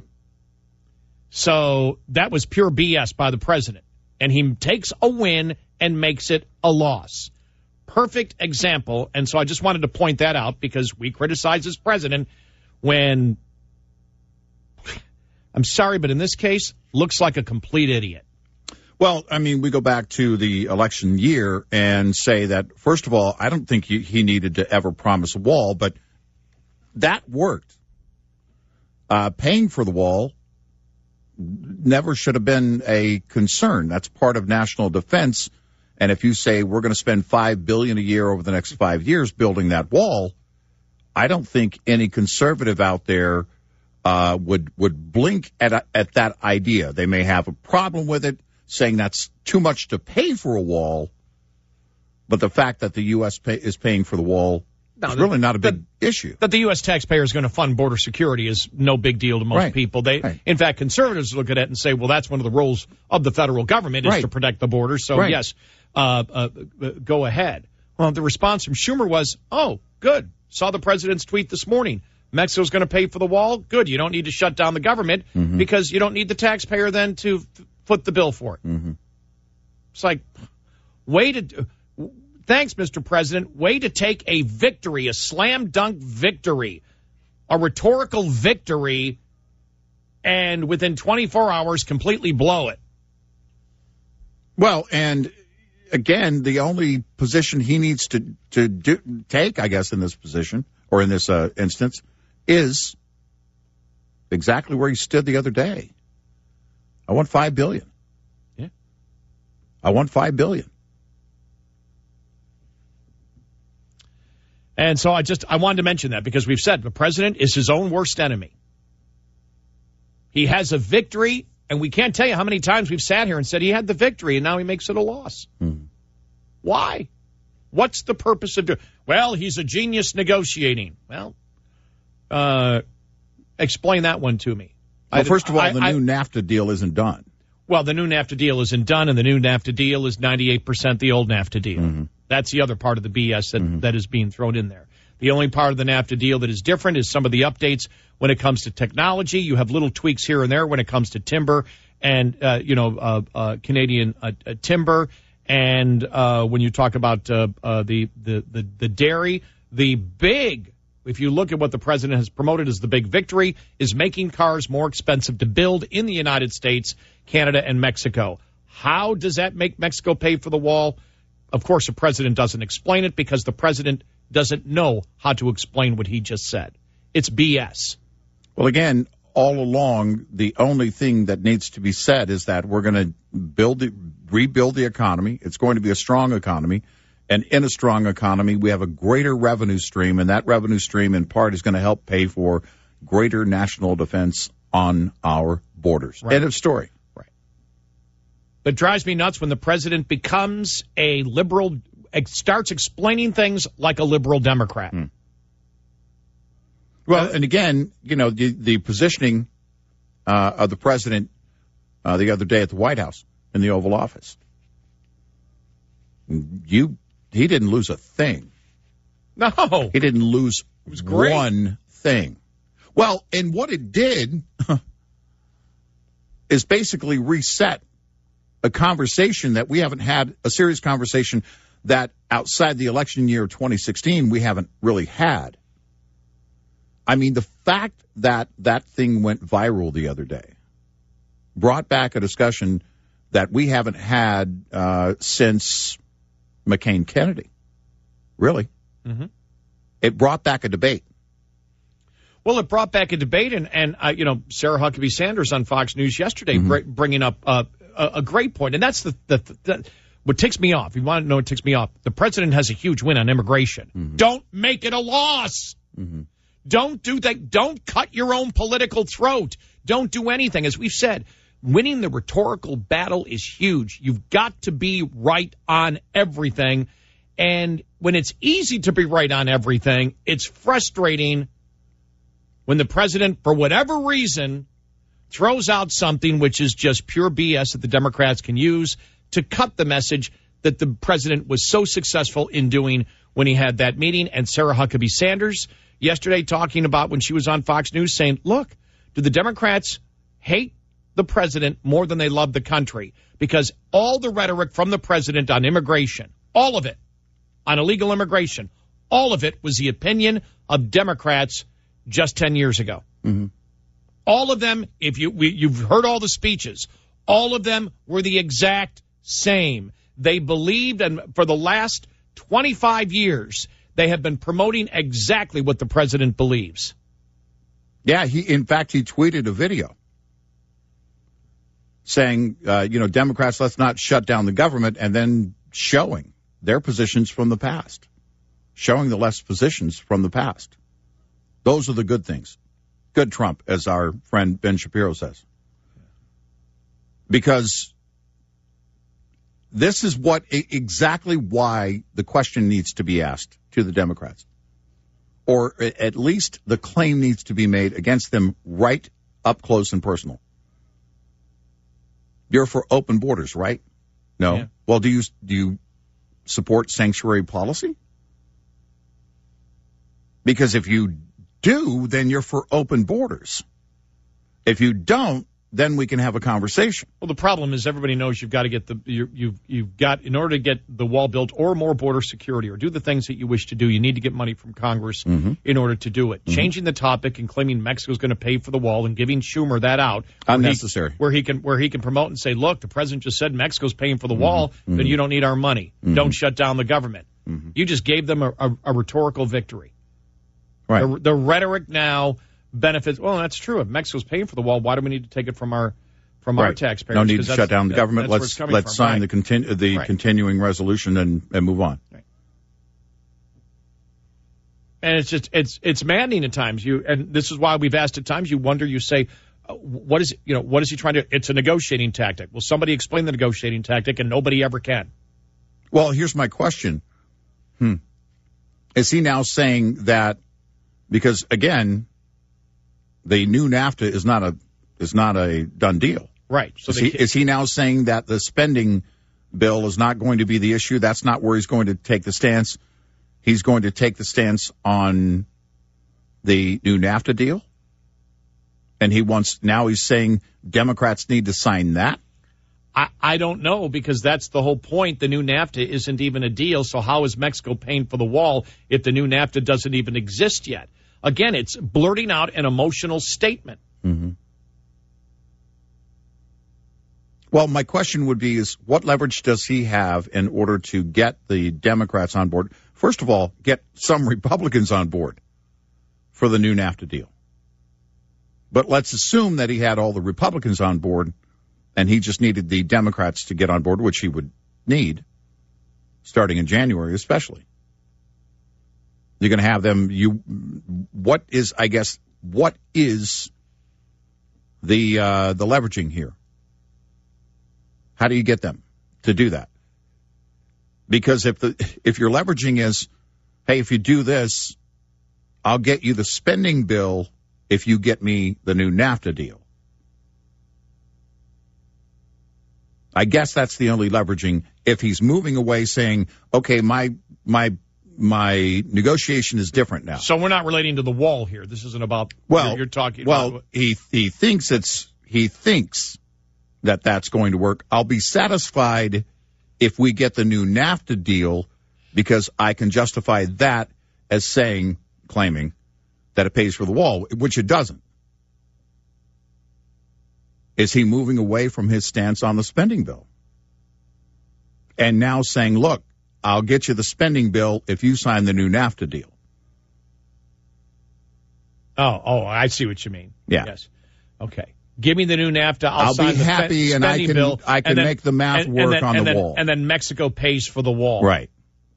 So that was pure BS by the president. And he takes a win and makes it a loss. Perfect example. And so I just wanted to point that out because we criticize this president when, I'm sorry, but in this case, looks like a complete idiot. Well, I mean, we go back to the election year and say that, first of all, I don't think he needed to ever promise a wall, but that worked. Paying for the wall never should have been a concern. That's part of national defense. And if you say we're going to spend $5 billion a year over the next 5 years building that wall, I don't think any conservative out there would blink at that idea. They may have a problem with it, saying that's too much to pay for a wall, but the fact that the U.S. is paying for the wall it's really not a big issue. That the U.S. taxpayer is going to fund border security is no big deal to most people. In fact, conservatives look at it and say, well, that's one of the roles of the federal government is to protect the border. So, yes, go ahead. Well, the response from Schumer was, oh, good. Saw the president's tweet this morning. Mexico's going to pay for the wall. Good. You don't need to shut down the government because you don't need the taxpayer then to foot the bill for it. It's like, thanks, Mr. President. Way to take a victory, a slam dunk victory, a rhetorical victory, and within 24 hours completely blow it. Well, and again, the only position he needs to take, I guess, in this position or in this instance, is exactly where he stood the other day. I want $5 billion. Yeah, I want $5 billion. And so I wanted to mention that because we've said the president is his own worst enemy. He has a victory, and we can't tell you how many times we've sat here and said he had the victory, and now he makes it a loss. Why? What's the purpose of doing? Well, he's a genius negotiating. Well, explain that one to me. Well, first of all, the new NAFTA deal isn't done. Well, the new NAFTA deal isn't done, and the new NAFTA deal is 98% the old NAFTA deal. That's the other part of the BS that is being thrown in there. The only part of the NAFTA deal that is different is some of the updates when it comes to technology. You have little tweaks here and there when it comes to timber and, Canadian timber. And when you talk about the dairy, the big, if you look at what the president has promoted as the big victory, is making cars more expensive to build in the United States, Canada, and Mexico. How does that make Mexico pay for the wall? Of course, the president doesn't explain it because the president doesn't know how to explain what he just said. It's BS. Well, again, all along, the only thing that needs to be said is that we're going to rebuild the economy. It's going to be a strong economy. And in a strong economy, we have a greater revenue stream, and that revenue stream, in part, is going to help pay for greater national defense on our borders. End of story. But it drives me nuts when the president becomes a liberal, starts explaining things like a liberal Democrat. Well, and again, the positioning of the president the other day at the White House in the Oval Office. He didn't lose a thing. No. He didn't lose great. One thing. Well, and what it did is basically reset a conversation that we haven't had, a serious conversation that outside the election year of 2016 we haven't really had. I mean, the fact that that thing went viral the other day brought back a discussion that we haven't had since McCain-Kennedy. Really. It brought back a debate. Well, it brought back a debate, and Sarah Huckabee Sanders on Fox News yesterday bringing up a great point, and that's what ticks me off. You want to know what ticks me off? The president has a huge win on immigration. Don't make it a loss. Don't do that. Don't cut your own political throat. Don't do anything. As we've said, winning the rhetorical battle is huge. You've got to be right on everything, and when it's easy to be right on everything, it's frustrating when the president, for whatever reason, throws out something which is just pure BS that the Democrats can use to cut the message that the president was so successful in doing when he had that meeting. And Sarah Huckabee Sanders yesterday talking about when she was on Fox News saying, look, do the Democrats hate the president more than they love the country? Because all the rhetoric from the president on immigration, all of it, on illegal immigration, all of it was the opinion of Democrats just 10 years ago. All of them, if you've heard all the speeches, all of them were the exact same. They believed, and for the last 25 years, they have been promoting exactly what the president believes. Yeah, in fact, he tweeted a video saying, Democrats, let's not shut down the government, and then showing their positions from the past, showing the left positions from the past. Those are the good things. Good Trump, as our friend Ben Shapiro says. Because this is exactly why the question needs to be asked to the Democrats. or at least the claim needs to be made against them right up close and personal. You're for open borders, right? No. Yeah. Well, do you support sanctuary policy? Because if you do, then you're for open borders. If you don't, then we can have a conversation. Well, the problem is everybody knows you've got to get you've got, in order to get the wall built or more border security or do the things that you wish to do, you need to get money from Congress in order to do it. Changing the topic and claiming Mexico's going to pay for the wall and giving Schumer that out. Unnecessary. Where he can promote and say, look, the president just said Mexico's paying for the wall, then you don't need our money. Don't shut down the government. You just gave them a rhetorical victory. Right. The rhetoric now benefits. Well, that's true. If Mexico's paying for the wall, why do we need to take it from our taxpayers? No need to shut down the government. Let's sign right. the continuing resolution and move on. Right. And it's maddening at times. And this is why we've asked at times. You wonder. You say, what is he trying to? It's a negotiating tactic. Will somebody explain the negotiating tactic? And nobody ever can. Well, here's my question. Is he now saying that? Because again, the new NAFTA is not a done deal. Right. So is he now saying that the spending bill is not going to be the issue? That's not where he's going to take the stance. He's going to take the stance on the new NAFTA deal? And he's saying Democrats need to sign that? I don't know, because that's the whole point. The new NAFTA isn't even a deal, so how is Mexico paying for the wall if the new NAFTA doesn't even exist yet? Again, it's blurting out an emotional statement. Well, my question would be is what leverage does he have in order to get the Democrats on board? First of all, get some Republicans on board for the new NAFTA deal. But let's assume that he had all the Republicans on board and he just needed the Democrats to get on board, which he would need, starting in January especially. You're going to have them. What is the leveraging here? How do you get them to do that? Because if your leveraging is, hey, if you do this, I'll get you the spending bill if you get me the new NAFTA deal. I guess that's the only leveraging. If he's moving away saying, okay, my negotiation is different now. So we're not relating to the wall here. This isn't about you're talking about. Well, he thinks that that's going to work. I'll be satisfied if we get the new NAFTA deal because I can justify that as claiming that it pays for the wall, which it doesn't. Is he moving away from his stance on the spending bill? And now saying, look, I'll get you the spending bill if you sign the new NAFTA deal. Oh, I see what you mean. Yeah. Yes. Okay. Give me the new NAFTA. I'll sign be happy, and I can make the math work on the wall. And then Mexico pays for the wall. Right.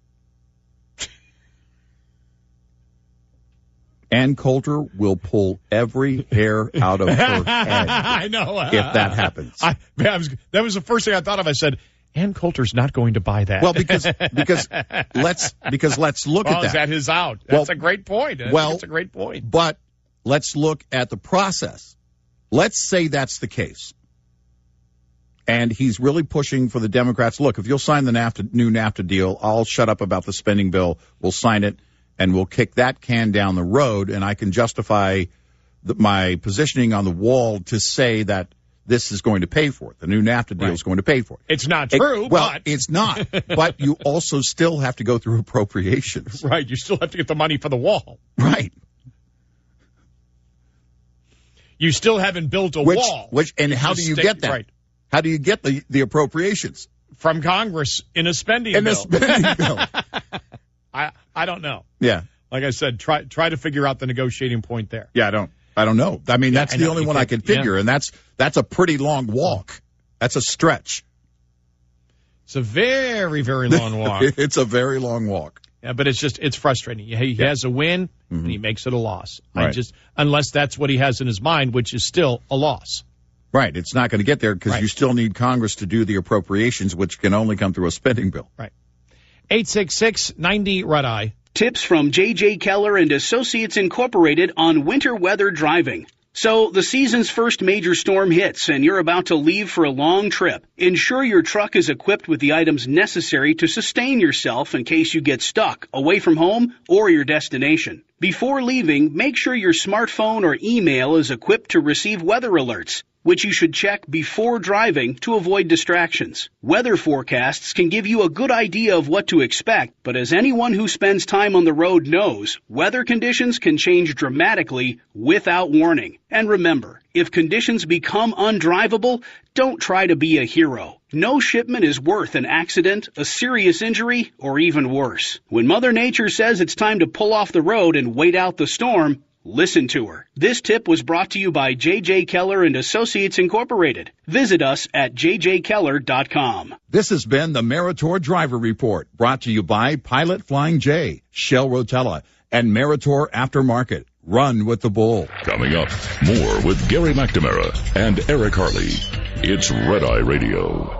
Ann Coulter will pull every hair out of her head. I know. If that happens. That was the first thing I thought of. I said, Ann Coulter's not going to buy that. Well, because let's look at that. Is that his out? That's a great point. That's a great point. But let's look at the process. Let's say that's the case. And he's really pushing for the Democrats. Look, if you'll sign the new NAFTA deal, I'll shut up about the spending bill. We'll sign it, and we'll kick that can down the road, and I can justify my positioning on the wall to say that this is going to pay for it. The new NAFTA deal is going to pay for it. It's not true. But it's not. But you also still have to go through appropriations. Right. You still have to get the money for the wall. Right. You still haven't built a wall. And how do you get that? Right. How do you get the appropriations? From Congress in a spending bill. In a spending bill. I don't know. Yeah. Like I said, try to figure out the negotiating point there. Yeah, I don't know. I mean, that's the only one I can figure, and that's a pretty long walk. That's a stretch. It's a very, very long walk. It's a very long walk. Yeah, but it's frustrating. He has a win, and he makes it a loss. Right. Unless that's what he has in his mind, which is still a loss. Right. It's not going to get there because you still need Congress to do the appropriations, which can only come through a spending bill. Right. 866-90-RED-EYE. Tips from J.J. Keller and Associates Incorporated on winter weather driving. So the season's first major storm hits and you're about to leave for a long trip. Ensure your truck is equipped with the items necessary to sustain yourself in case you get stuck away from home or your destination. Before leaving, make sure your smartphone or email is equipped to receive weather alerts, which you should check before driving to avoid distractions. Weather forecasts can give you a good idea of what to expect, but as anyone who spends time on the road knows, weather conditions can change dramatically without warning. And remember, if conditions become undrivable, don't try to be a hero. No shipment is worth an accident, a serious injury, or even worse. When Mother Nature says it's time to pull off the road and wait out the storm, listen to her. This tip was brought to you by J.J. Keller and Associates Incorporated. Visit us at jjkeller.com. This has been the Meritor Driver Report, brought to you by Pilot Flying J, Shell Rotella, and Meritor Aftermarket. Run with the bull. Coming up, more with Gary McNamara and Eric Harley. It's Red Eye Radio.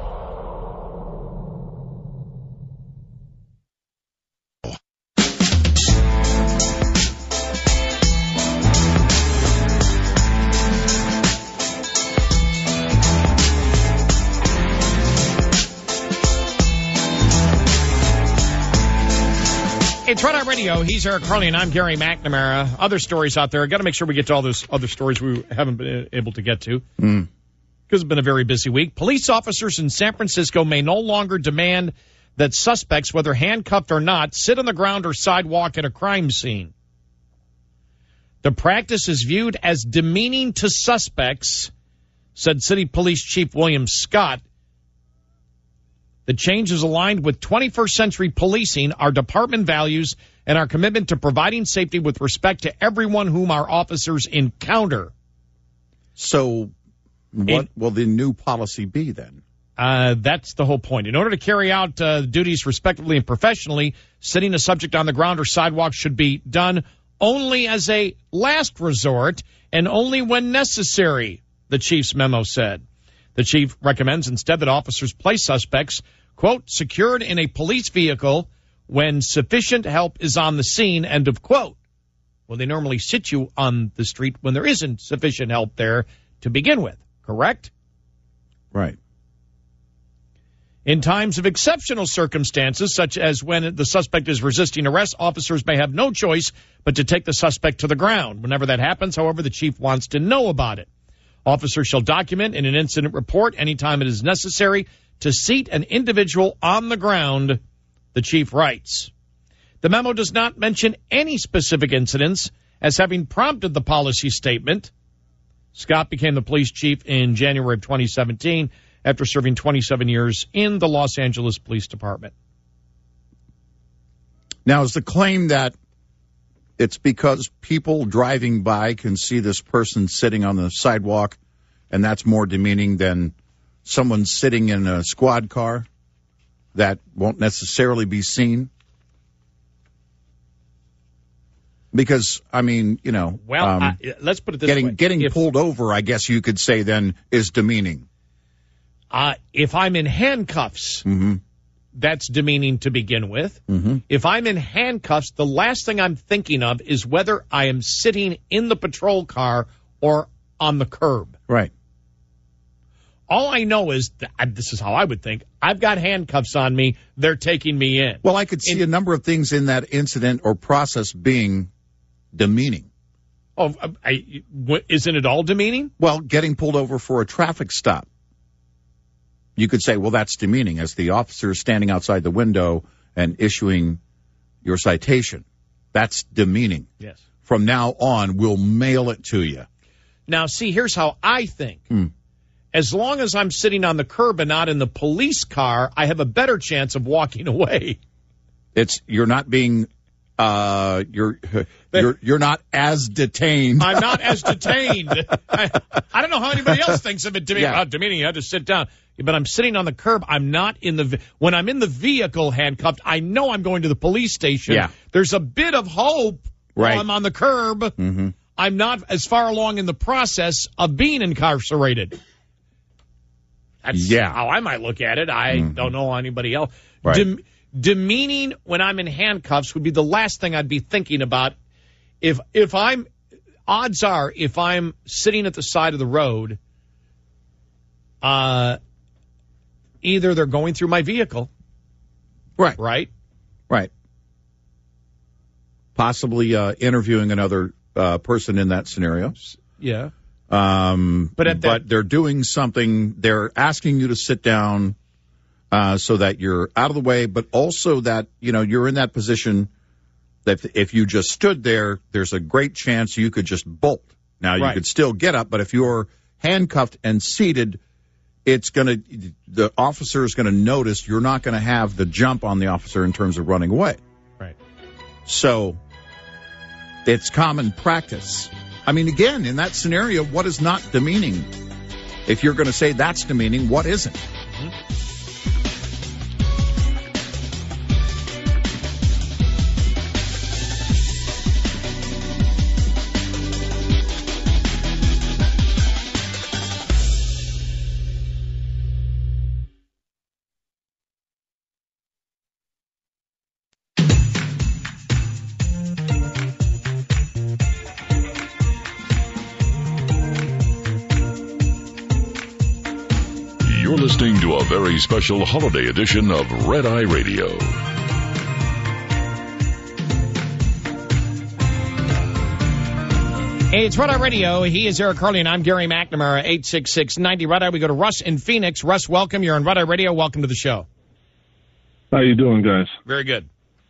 It's Red Eye Radio. He's Eric Harley, and I'm Gary McNamara. Other stories out there. Got to make sure we get to all those other stories we haven't been able to get to. Because it's been a very busy week. Police officers in San Francisco may no longer demand that suspects, whether handcuffed or not, sit on the ground or sidewalk at a crime scene. The practice is viewed as demeaning to suspects, said City Police Chief William Scott. The change is aligned with 21st century policing, our department values, and our commitment to providing safety with respect to everyone whom our officers encounter. So what will the new policy be then? That's the whole point. In order to carry out duties respectively and professionally, sitting a subject on the ground or sidewalk should be done only as a last resort and only when necessary, the chief's memo said. The chief recommends instead that officers place suspects, quote, secured in a police vehicle when sufficient help is on the scene, end of quote. Well, they normally sit you on the street when there isn't sufficient help there to begin with, correct? Right. In times of exceptional circumstances, such as when the suspect is resisting arrest, officers may have no choice but to take the suspect to the ground. Whenever that happens, however, the chief wants to know about it. Officers shall document in an incident report anytime it is necessary to seat an individual on the ground, the chief writes. The memo does not mention any specific incidents as having prompted the policy statement. Scott became the police chief in January of 2017 after serving 27 years in the Los Angeles Police Department. Now, is the claim that it's because people driving by can see this person sitting on the sidewalk, and that's more demeaning than someone sitting in a squad car that won't necessarily be seen? Because, I mean, you know, let's put it this way. Getting pulled over, I guess you could say then, is demeaning. If I'm in handcuffs, that's demeaning to begin with. If I'm in handcuffs, the last thing I'm thinking of is whether I am sitting in the patrol car or on the curb. Right. All I know is, this is how I would think, I've got handcuffs on me, they're taking me in. Well, I could see a number of things in that incident or process being demeaning. Oh, isn't it all demeaning? Well, getting pulled over for a traffic stop. You could say, well, that's demeaning, as the officer is standing outside the window and issuing your citation. That's demeaning. Yes. From now on, we'll mail it to you. Now, see, here's how I think. As long as I'm sitting on the curb and not in the police car, I have a better chance of walking away. You're not being you're not as detained. I'm not as detained. I don't know how anybody else thinks of it. Demeaning, you have to sit down. But I'm sitting on the curb. I'm not when I'm in the vehicle handcuffed, I know I'm going to the police station. Yeah. There's a bit of hope while I'm on the curb. I'm not as far along in the process of being incarcerated. That's how I might look at it. I don't know anybody else. Right. Demeaning when I'm in handcuffs would be the last thing I'd be thinking about. If I'm sitting at the side of the road, either they're going through my vehicle, right, possibly interviewing another person in that scenario. Yeah. But they're doing something. They're asking you to sit down so that you're out of the way, but also that, you're in that position that if you just stood there, there's a great chance you could just bolt. Now, you could still get up, but if you're handcuffed and seated, the officer is going to notice you're not going to have the jump on the officer in terms of running away. Right. So it's common practice. I mean, again, in that scenario, what is not demeaning? If you're going to say that's demeaning, what isn't? You're listening to a very special holiday edition of Red Eye Radio. Hey, it's Red Eye Radio. He is Eric Harley, and I'm Gary McNamara, 866-90 Red Eye. We go to Russ in Phoenix. Russ, welcome. You're on Red Eye Radio. Welcome to the show. How you doing, guys? Very good.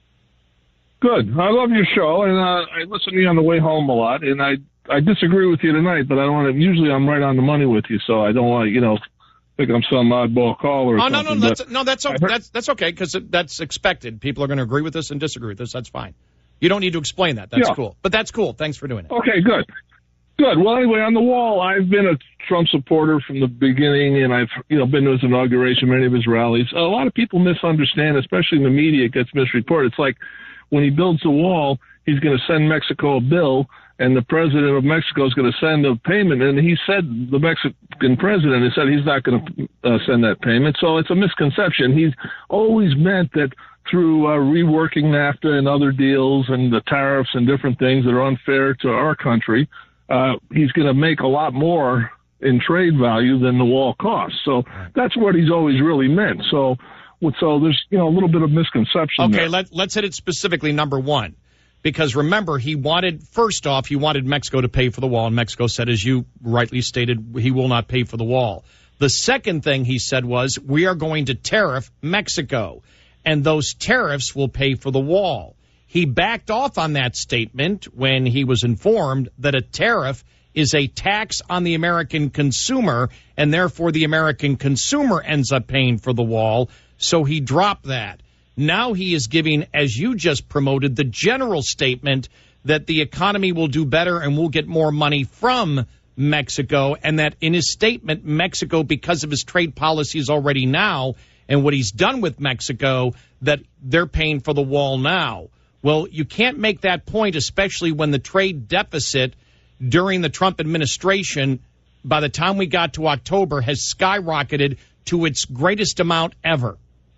Good. I love your show, and I listen to you on the way home a lot, and I disagree with you tonight, but I don't want to. Usually I'm right on the money with you, so I don't want to, think I'm some oddball caller or something. That's okay, because that's expected. People are going to agree with us and disagree with us. That's fine. You don't need to explain that. That's cool. But that's cool. Thanks for doing it. Okay, good. Well, anyway, on the wall, I've been a Trump supporter from the beginning, and I've been to his inauguration, many of his rallies. A lot of people misunderstand, especially in the media, it gets misreported. It's like when he builds the wall, he's going to send Mexico a bill, and the president of Mexico is going to send a payment. And he said, the Mexican president, has said he's not going to send that payment. So it's a misconception. He's always meant that through reworking NAFTA and other deals and the tariffs and different things that are unfair to our country, he's going to make a lot more in trade value than the wall costs. So that's what he's always really meant. So there's a little bit of misconception. Okay, let's hit it specifically. Number one. Because remember, he wanted Mexico to pay for the wall, and Mexico said, as you rightly stated, he will not pay for the wall. The second thing he said was, we are going to tariff Mexico, and those tariffs will pay for the wall. He backed off on that statement when he was informed that a tariff is a tax on the American consumer, and therefore the American consumer ends up paying for the wall, so he dropped that. Now he is giving, as you just promoted, the general statement that the economy will do better and we'll get more money from Mexico, and that in his statement, Mexico, because of his trade policies already now and what he's done with Mexico, that they're paying for the wall now. Well, you can't make that point, especially when the trade deficit during the Trump administration, by the time we got to October, has skyrocketed to its greatest amount ever.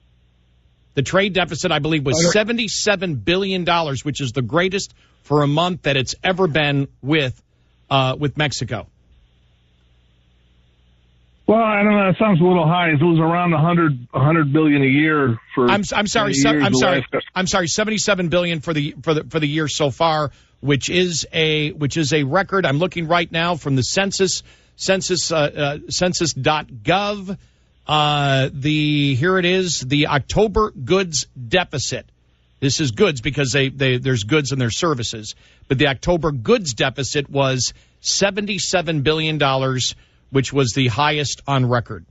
The trade deficit, I believe, was $77 billion, which is the greatest for a month that it's ever been with Mexico. Well, I don't know. It sounds a little high. It was around $100 billion a year for. I'm sorry. $77 billion for the year so far, which is a record. I'm looking right now from the census, census.gov. Here it is, the October goods deficit. This is goods because there's goods and there's services. But the October goods deficit was $77 billion, which was the highest on record.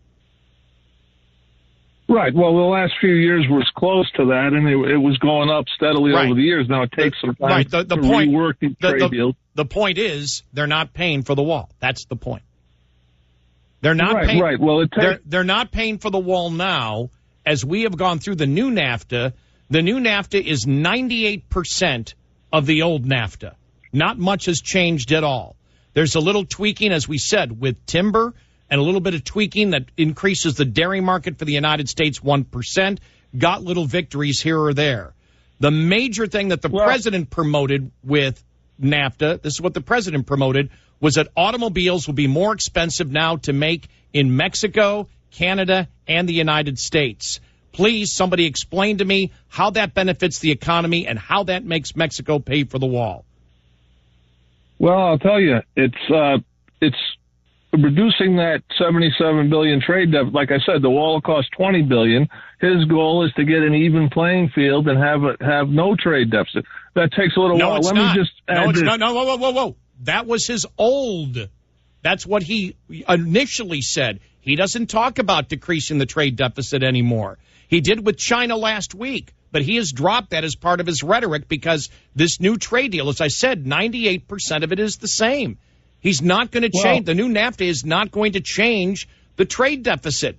Right. Well, the last few years was close to that, and it was going up steadily over the years. Now it takes some time to rework these trade deals. The point is they're not paying for the wall. That's the point. They're not paying. Right. Well, they're not paying for the wall now. As we have gone through the new NAFTA is 98% of the old NAFTA. Not much has changed at all. There's a little tweaking, as we said, with timber and a little bit of tweaking that increases the dairy market for the United States 1%, got little victories here or there. The major thing that the president promoted with NAFTA, this is what the president promoted, was that automobiles will be more expensive now to make in Mexico, Canada, and the United States. Please, somebody explain to me how that benefits the economy and how that makes Mexico pay for the wall. Well, I'll tell you, it's reducing that $77 billion trade deficit. Like I said, the wall will cost $20 billion. His goal is to get an even playing field and have no trade deficit. That takes a little while. Let me just add this. No, whoa. That was his old. That's what he initially said. He doesn't talk about decreasing the trade deficit anymore. He did with China last week, but he has dropped that as part of his rhetoric because this new trade deal, as I said, 98% of it is the same. He's not going to change. The new NAFTA is not going to change the trade deficit.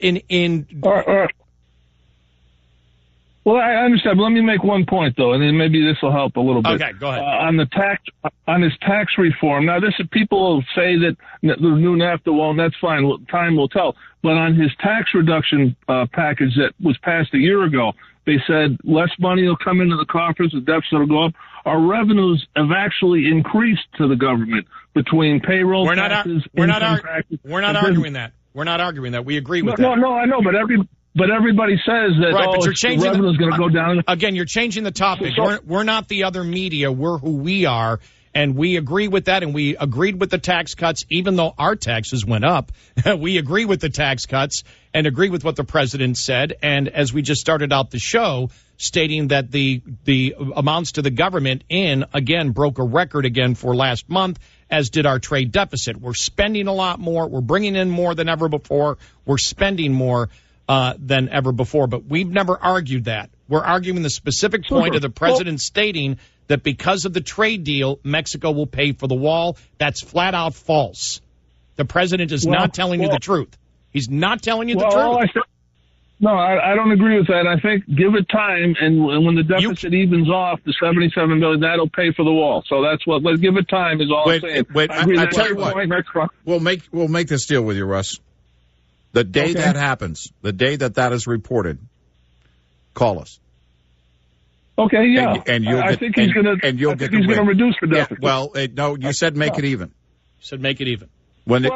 Well, I understand. But let me make one point, though, and then maybe this will help a little bit. Okay, go ahead. On his tax reform. Now, people will say that the new NAFTA won't. That's fine. Time will tell. But on his tax reduction package that was passed a year ago, they said less money will come into the coffers, the deficit will go up. Our revenues have actually increased to the government between payroll taxes, income taxes. We're not arguing that. We're not arguing that. We agree with that. No, I know, but everybody says that the revenue is going to go down. Again, you're changing the topic. We're not the other media. We're who we are, and we agree with that, and we agreed with the tax cuts, even though our taxes went up. We agree with the tax cuts and agree with what the president said. And as we just started out the show, stating that the amounts to the government again broke a record again for last month, as did our trade deficit. We're spending a lot more. We're bringing in more than ever before. We're spending more than ever before. But we've never argued that. We're arguing the specific point of the president stating that because of the trade deal, Mexico will pay for the wall. That's flat out false. The president is not telling you the truth. He's not telling you the truth. No, I don't agree with that. I think give it time, and when the deficit evens off, the $77 billion, that'll pay for the wall. So that's what. Let's give it time. Is all I'm saying. I tell you what. We'll make this deal with you, Russ. The day that happens, the day that is reported, call us. Okay, yeah. And you'll I think he's going to reduce the deficit. Yeah, well, no, you said make it even. You said make it even. Even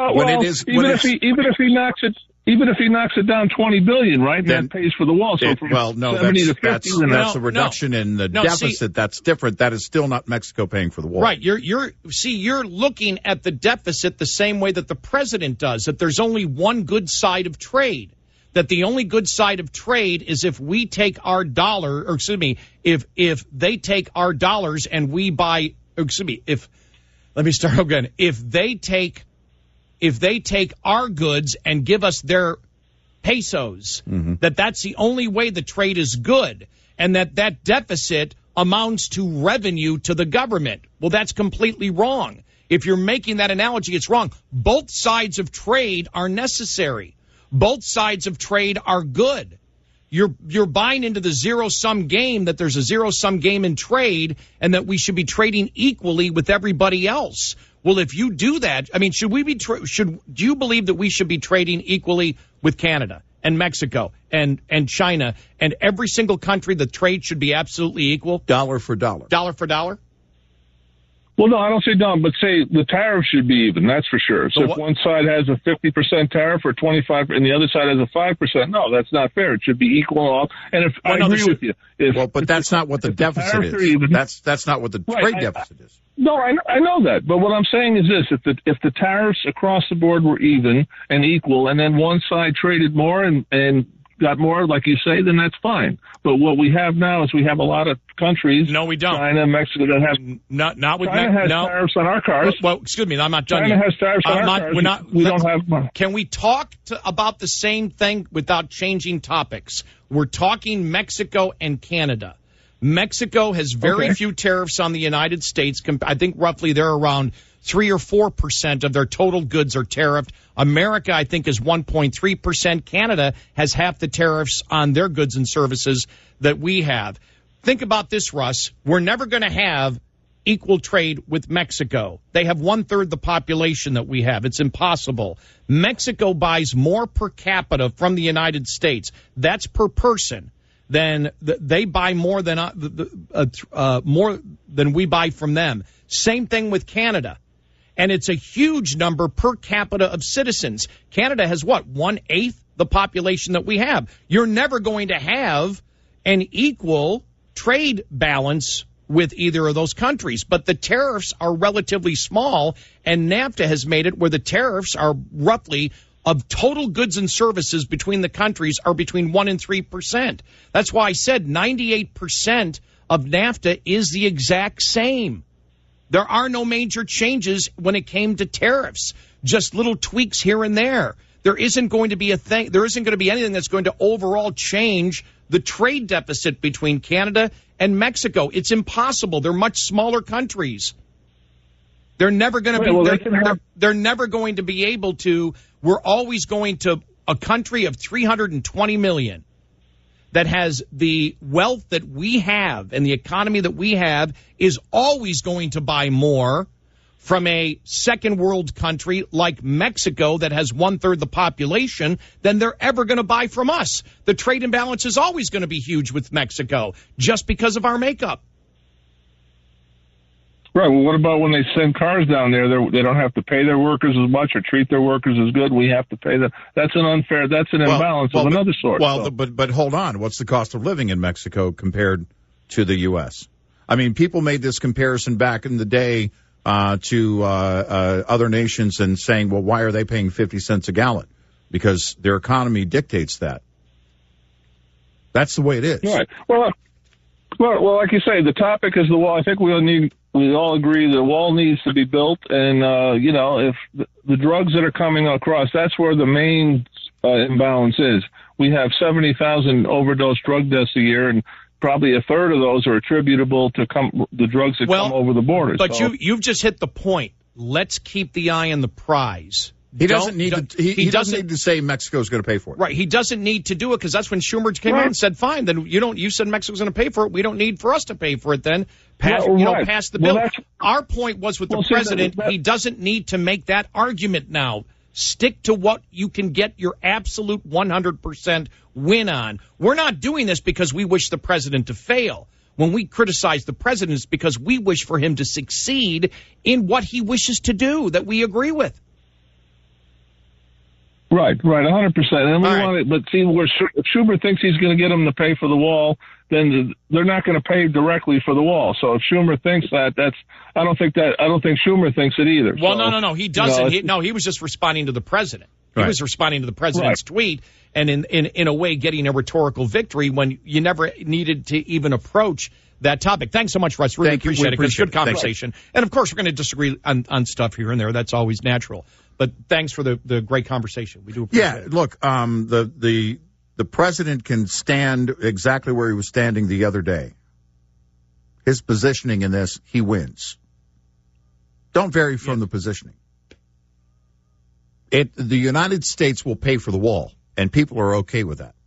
if he knocks it down $20 billion, right? Then that pays for the wall. So that's a reduction in the deficit. That's different. That is still not Mexico paying for the wall. Right. You're looking at the deficit the same way that the president does. That there's only one good side of trade. That the only good side of trade is if we take our dollar, or excuse me, if they take our dollars and we buy. Let me start again. If they take our goods and give us their pesos, that's the only way the trade is good, and that deficit amounts to revenue to the government. Well, that's completely wrong. If you're making that analogy, it's wrong. Both sides of trade are necessary. Both sides of trade are good. You're buying into the zero-sum game, that there's a zero-sum game in trade and that we should be trading equally with everybody else. Well, if you do that, I mean, do you believe that we should be trading equally with Canada and Mexico and China and every single country? The trade should be absolutely equal? Dollar for dollar. Dollar for dollar? Well, no, I don't say dollar, but say the tariff should be even, that's for sure. So if one side has a 50% tariff or 25% and the other side has a 5%, no, that's not fair. It should be equal off. And if I agree with you. But that's not what the deficit is. That's not what the trade deficit is. No, I know that. But what I'm saying is this. If the tariffs across the board were even and equal, and then one side traded more and got more, like you say, then that's fine. But what we have now is we have a lot of countries. No, we don't. China, Mexico, that have not with China has tariffs on our cars. Well, excuse me, I'm not done China yet. has tariffs on our cars. We don't have. Can we talk about the same thing without changing topics? We're talking Mexico and Canada. Mexico has very few tariffs on the United States. I think roughly they're around 3 or 4% of their total goods are tariffed. America, I think, is 1.3%. Canada has half the tariffs on their goods and services that we have. Think about this, Russ. We're never going to have equal trade with Mexico. They have 1/3 the population that we have. It's impossible. Mexico buys more per capita from the United States. That's per person. Then they buy more than we buy from them. Same thing with Canada. And it's a huge number per capita of citizens. Canada has what, 1/8 the population that we have. You're never going to have an equal trade balance with either of those countries. But the tariffs are relatively small, and NAFTA has made it where the tariffs are roughly of total goods and services between the countries are between 1% and 3%. That's why I said 98% of NAFTA is the exact same. There are no major changes when it came to tariffs, just little tweaks here and there. There isn't going to be anything that's going to overall change the trade deficit between Canada and Mexico. It's impossible. They're much smaller countries. They're never going to be. They're never going to be able to. We're always going to a country of 320 million that has the wealth that we have and the economy that we have is always going to buy more from a second world country like Mexico that has 1/3 the population than they're ever going to buy from us. The trade imbalance is always going to be huge with Mexico just because of our makeup. Right. Well, what about when they send cars down there? They don't have to pay their workers as much or treat their workers as good. We have to pay them. That's an imbalance of another sort. Well, but hold on. What's the cost of living in Mexico compared to the U.S.? I mean, people made this comparison back in the day to other nations and saying, well, why are they paying 50 cents a gallon? Because their economy dictates that. That's the way it is. Right. Well, like you say, the topic is the wall. I think we all agree the wall needs to be built. And, if the drugs that are coming across, that's where the main imbalance is. We have 70,000 overdose drug deaths a year, and probably 1/3 of those are attributable to the drugs that come over the border. But you've just hit the point. Let's keep the eye on the prize. He doesn't need to say Mexico's going to pay for it. Right. He doesn't need to do it because that's when Schumer came out and said, fine, then you said Mexico's going to pay for it. We don't need for us to pay for it then. Pass the bill. Our point was with the president, he doesn't need to make that argument now. Stick to what you can get your absolute 100% win on. We're not doing this because we wish the president to fail. When we criticize the president, it's because we wish for him to succeed in what he wishes to do that we agree with. Right, 100%. And we want it, but see, if Schumer thinks he's going to get them to pay for the wall, then they're not going to pay directly for the wall. So if Schumer thinks that, I don't think Schumer thinks it either. Well, no, he doesn't. He was just responding to the president. He was responding to the president's tweet, and in a way, getting a rhetorical victory when you never needed to even approach that topic. Thanks so much, Russ. Really appreciate it. Good conversation. And of course, we're going to disagree on stuff here and there. That's always natural. But thanks for the great conversation. We do appreciate it. Yeah, look, the president can stand exactly where he was standing the other day. His positioning in this, he wins. Don't vary from the positioning. The United States will pay for the wall, and people are okay with that.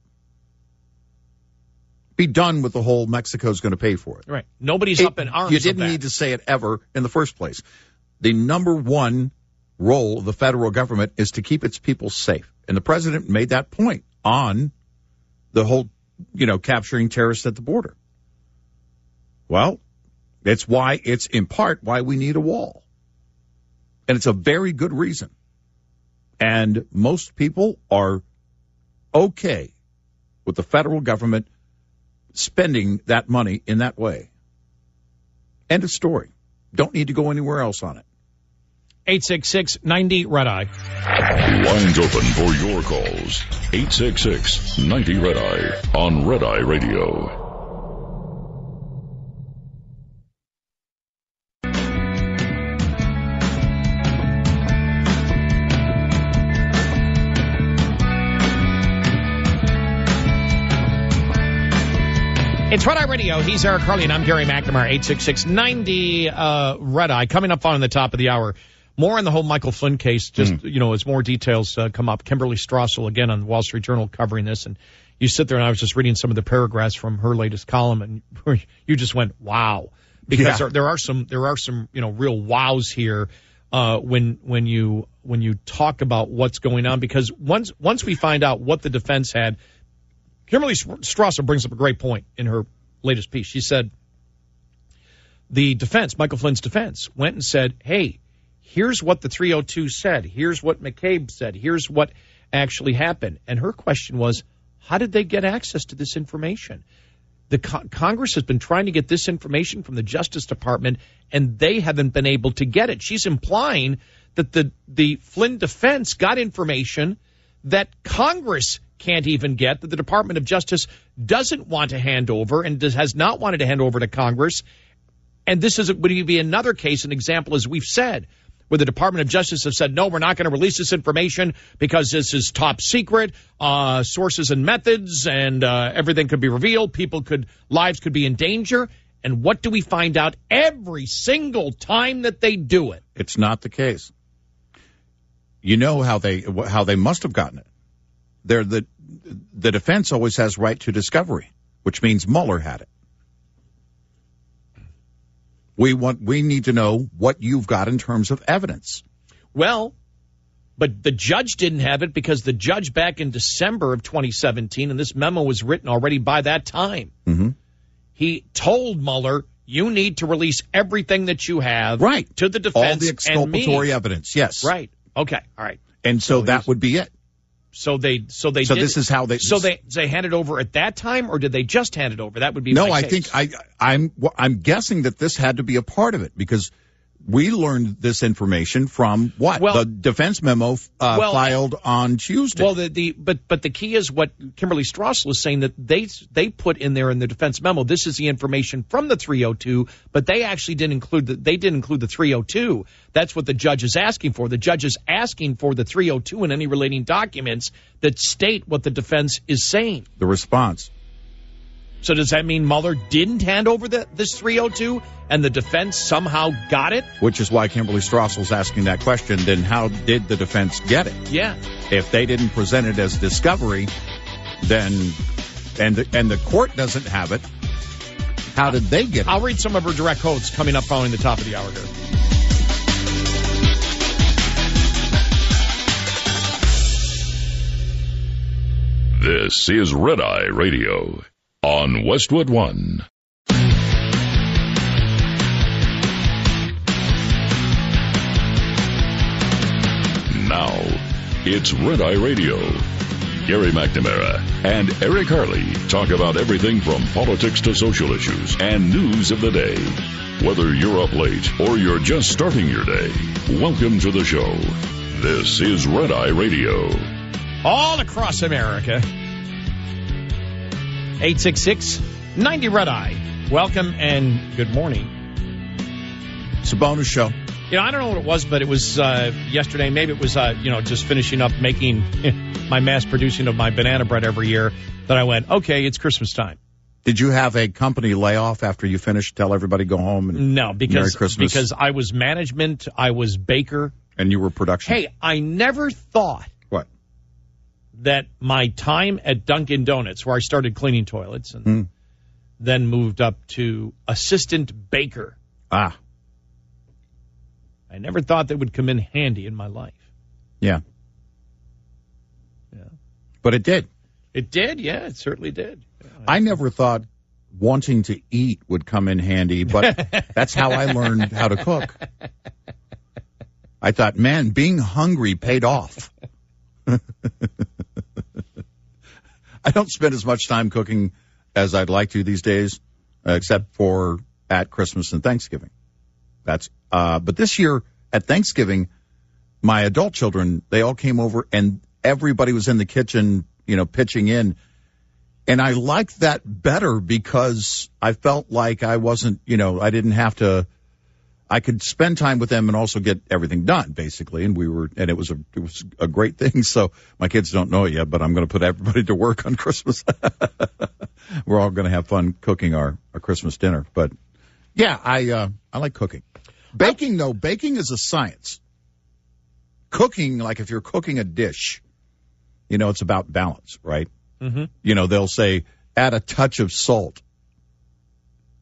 Be done with the whole Mexico's going to pay for it. Right. Nobody's up in arms. You didn't need to say it ever in the first place. The number one role of the federal government is to keep its people safe. And the president made that point on the whole, capturing terrorists at the border. Well, it's in part why we need a wall. And it's a very good reason. And most people are okay with the federal government spending that money in that way. End of story. Don't need to go anywhere else on it. 866-90-RED-EYE. Lines open for your calls. 866-90-RED-EYE on Red Eye Radio. It's Red Eye Radio. He's Eric Carly, and I'm Gary McNamara. 866-90-RED-EYE. Coming up on the top of the hour. More on the whole Michael Flynn case, as more details come up. Kimberly Strassel, again, on the Wall Street Journal covering this. And you sit there, and I was just reading some of the paragraphs from her latest column, and you just went, wow. because there are some real wows here when you talk about what's going on, because once we find out what the defense had, Kimberly Strasser brings up a great point in her latest piece. She said the defense, Michael Flynn's defense, went and said, hey, here's what the 302 said. Here's what McCabe said. Here's what actually happened. And her question was, how did they get access to this information? The Congress has been trying to get this information from the Justice Department, and they haven't been able to get it. She's implying that the Flynn defense got information that Congress can't even get, that the Department of Justice doesn't want to hand over and has not wanted to hand over to Congress. And this would be another case, an example, as we've said, where the Department of Justice have said, no, we're not going to release this information because this is top secret, sources and methods, and everything could be revealed. Lives could be in danger. And what do we find out every single time that they do it? It's not the case. You know how they must have gotten it. The defense always has right to discovery, which means Mueller had it. We need to know what you've got in terms of evidence. Well, but the judge didn't have it, because the judge back in December of 2017, and this memo was written already by that time, he told Mueller, you need to release everything that you have to the defense. All the exculpatory evidence, yes. Right. Okay. All right. And so that would be it. So this is how they. So they handed over at that time, or did they just hand it over? That would be my case. I'm guessing that this had to be a part of it, because we learned this information from what? The defense memo filed on Tuesday. Well, but the key is what Kimberly Strasser was saying, that they put in there in the defense memo, this is the information from the 302, but they actually didn't include the 302. That's what the judge is asking for. The judge is asking for the 302 and any relating documents that state what the defense is saying. The response. So does that mean Mueller didn't hand over this 302 and the defense somehow got it? Which is why Kimberly Strasser was asking that question. Then how did the defense get it? Yeah. If they didn't present it as discovery, then and the court doesn't have it, how did they get it? I'll read some of her direct quotes coming up following the top of the hour here. This is Red Eye Radio on Westwood One. Now, it's Red Eye Radio. Gary McNamara and Eric Harley talk about everything from politics to social issues and news of the day. Whether you're up late or you're just starting your day, welcome to the show. This is Red Eye Radio. All across America. 866-90-RED-EYE. Welcome and good morning. It's a bonus show. You know, I don't know what it was, but it was yesterday. Maybe it was, just finishing up making my mass producing of my banana bread every year, that I went, okay, it's Christmas time. Did you have a company layoff after you finished? Tell everybody go home and No, Merry Christmas? Because I was management, I was baker. And you were production. Hey, I never thought that my time at Dunkin' Donuts, where I started cleaning toilets and then moved up to assistant baker. I never thought that would come in handy in my life. Yeah. But it did. It did, yeah, it certainly did. I never thought wanting to eat would come in handy, but that's how I learned how to cook. I thought, man, being hungry paid off. I don't spend as much time cooking as I'd like to these days, except for at Christmas and Thanksgiving. But this year at Thanksgiving, my adult children, they all came over and everybody was in the kitchen, pitching in. And I liked that better because I felt like I wasn't, I didn't have to, I could spend time with them and also get everything done, basically. And it was a great thing. So my kids don't know it yet, but I'm going to put everybody to work on Christmas. We're all going to have fun cooking our Christmas dinner. But yeah, I like cooking. Baking is a science. Cooking, like if you're cooking a dish, it's about balance, right? Mm-hmm. They'll say, add a touch of salt.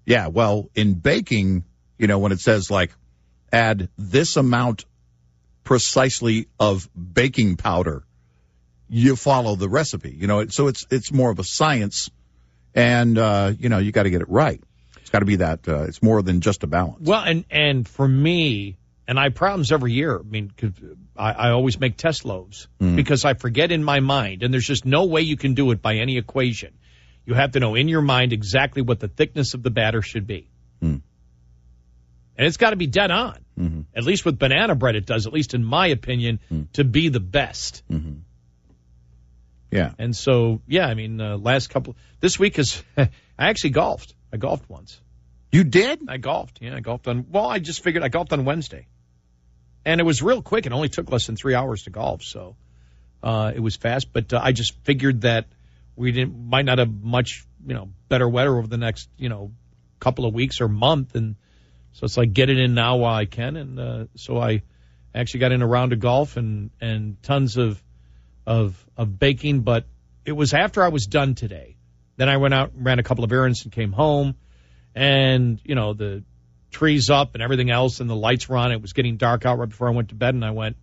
Yeah, well, in baking, when it says like add this amount precisely of baking powder, you follow the recipe. So it's more of a science, and you got to get it right. It's got to be that. It's more than just a balance. Well, and for me, and I have problems every year. I mean, 'cause I always make test loaves because I forget in my mind, and there's just no way you can do it by any equation. You have to know in your mind exactly what the thickness of the batter should be. And it's got to be dead on. Mm-hmm. At least with banana bread it does, at least in my opinion, to be the best. Mm-hmm. Yeah. And so, this week is, I actually golfed. I golfed once. You did? I golfed. Yeah, I golfed I just figured I golfed on Wednesday. And it was real quick. It only took less than 3 hours to golf, so it was fast. But I just figured that we might not have much, better weather over the next, couple of weeks or month. And so it's like get it in now while I can. And so I actually got in a round of golf and tons of baking. But it was after I was done today. Then I went out and ran a couple of errands and came home. And, the trees up and everything else and the lights were on. It was getting dark out right before I went to bed. And I went,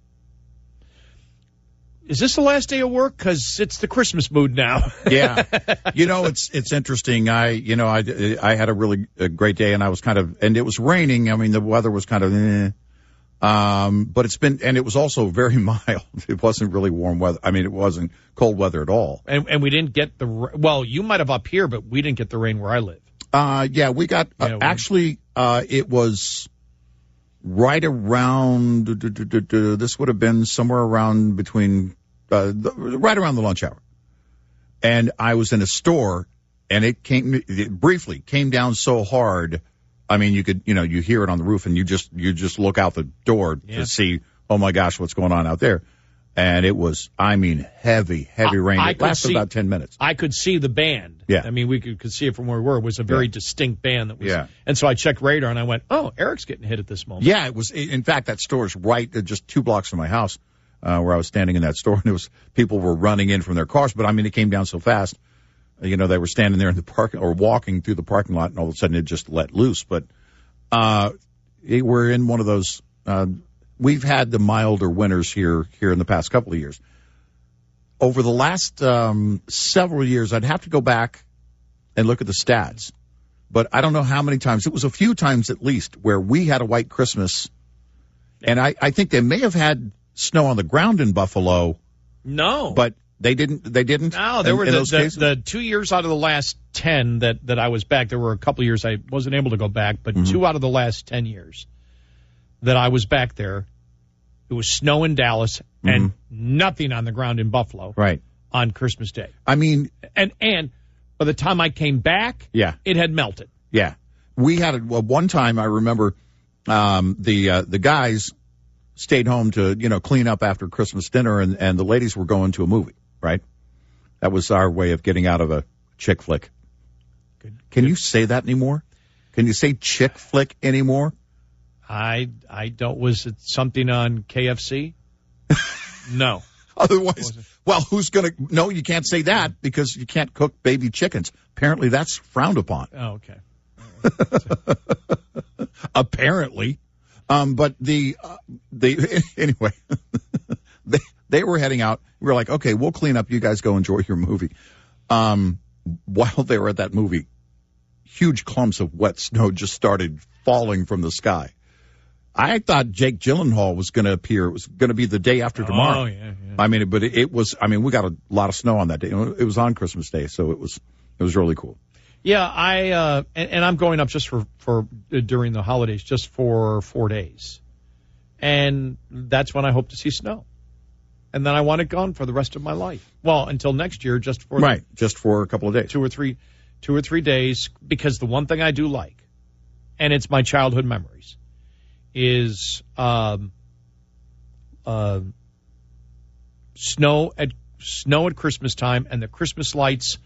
is this the last day of work? Because it's the Christmas mood now. Yeah. It's interesting. I had a really great day, and I was and it was raining. I mean, the weather was kind of, but and it was also very mild. It wasn't really warm weather. I mean, it wasn't cold weather at all. And we didn't get you might have up here, but we didn't get the rain where I live. We got, it was right around, this would have been somewhere around between, right around the lunch hour. And I was in a store, and it briefly came down so hard. I mean, you could, you hear it on the roof, and you just look out the door to see, oh my gosh, what's going on out there. And it was, heavy rain. It lasted about 10 minutes. I could see the band. Yeah. I mean, we could see it from where we were. It was a very distinct band that was. Yeah. And so I checked radar, and I went, oh, Eric's getting hit at this moment. Yeah, it was. In fact, that store is right just 2 blocks from my house, where I was standing in that store, and people were running in from their cars. But it came down so fast. They were standing there in the parking or walking through the parking lot, and all of a sudden it just let loose. But we're in one of those. We've had the milder winters here in the past couple of years. Over the last several years, I'd have to go back and look at the stats. But I don't know how many times. It was a few times at least where we had a white Christmas. And I think they may have had snow on the ground in Buffalo. No. But they didn't? No, there were the 2 years out of the last 10 that I was back. There were a couple of years I wasn't able to go back, but 2 out of the last 10 years that I was back there, it was snow in Dallas and nothing on the ground in Buffalo. Right. On Christmas Day. I mean, and by the time I came back, it had melted. Yeah. We had one time, I remember, the guys stayed home to, clean up after Christmas dinner, and the ladies were going to a movie, right? That was our way of getting out of a chick flick. Can you say that anymore? Can you say chick flick anymore? I don't. Was it something on KFC? No. Otherwise, who's going to? No, you can't say that because you can't cook baby chickens. Apparently, that's frowned upon. Oh, okay. Apparently, but anyway, they were heading out. We were like, okay, we'll clean up. You guys go enjoy your movie. While they were at that movie, huge clumps of wet snow just started falling from the sky. I thought Jake Gyllenhaal was going to appear. It was going to be the day after tomorrow. Oh, yeah. But it was. We got a lot of snow on that day. It was on Christmas Day, so it was really cool. Yeah, and I'm going up just for during the holidays, just for 4 days, and that's when I hope to see snow, and then I want it gone for the rest of my life. Well, until next year, just for a couple of days, 2 or 3 days, because the one thing I do like, and it's my childhood memories, is snow at Christmas time and the Christmas lights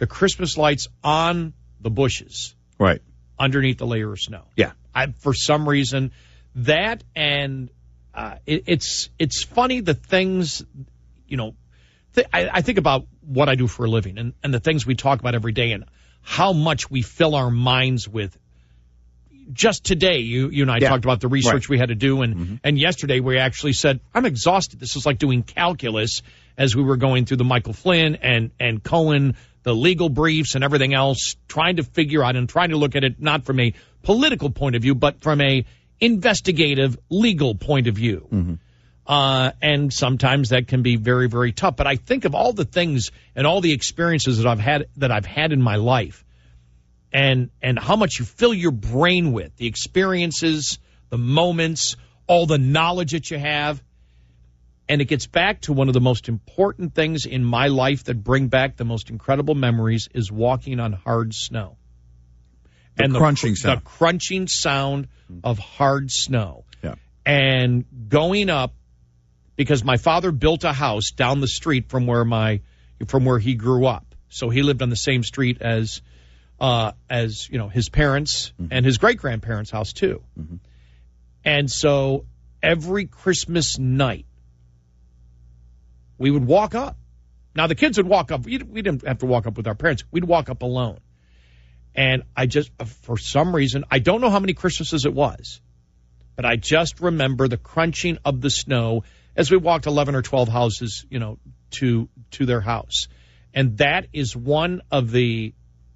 on the bushes, right underneath the layer of snow. Yeah, for some reason that, and it's funny the things, I think about what I do for a living and the things we talk about every day, and how much we fill our minds with. Just today, you and I talked about the research we had to do, and yesterday we actually said, I'm exhausted. This is like doing calculus as we were going through the Michael Flynn and Cohen, the legal briefs and everything else, trying to figure out and trying to look at it not from a political point of view, but from a investigative legal point of view. And sometimes that can be very, very tough. But I think of all the things and all the experiences that I've had in my life, and how much you fill your brain with, the experiences, the moments, all the knowledge that you have. And it gets back to one of the most important things in my life that bring back the most incredible memories is walking on hard snow. The crunching sound. The crunching sound of hard snow. Yeah. And going up, because my father built a house down the street from where he grew up. So he lived on the same street as his parents and his great-grandparents' house too. And so every Christmas night we would walk up. Now the kids would walk up. We didn't have to walk up with our parents. We'd walk up alone. And I just, for some reason, I don't know how many Christmases it was, but I just remember the crunching of the snow as we walked 11 or 12 houses, to their house. And that is one of the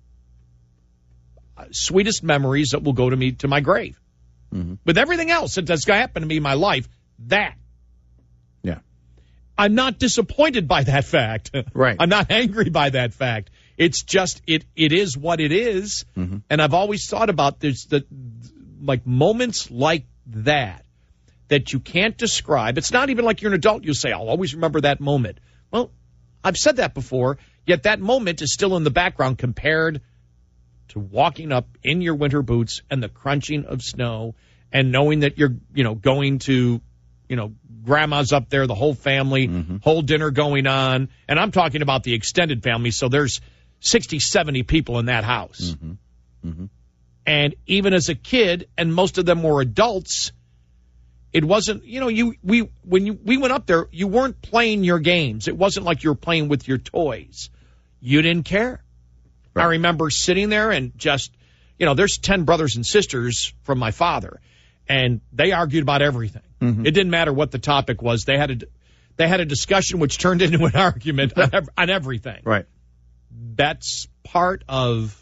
sweetest memories that will go to my grave. With everything else that's happened to me in my life, that. Yeah. I'm not disappointed by that fact. Right. I'm not angry by that fact. It's just, it is what it is. And I've always thought about this, moments like that you can't describe. It's not even like you're an adult. You say, I'll always remember that moment. Well, I've said that before, yet that moment is still in the background compared to walking up in your winter boots and the crunching of snow and knowing that you're, going to, grandma's up there, the whole family, whole dinner going on. And I'm talking about the extended family. So there's 60, 70 people in that house. And even as a kid, and most of them were adults, it wasn't, when we went up there, you weren't playing your games. It wasn't like you were playing with your toys. You didn't care. Right. I remember sitting there and just, there's 10 brothers and sisters from my father, and they argued about everything. It didn't matter what the topic was. They had a discussion which turned into an argument on everything. Right. That's part of,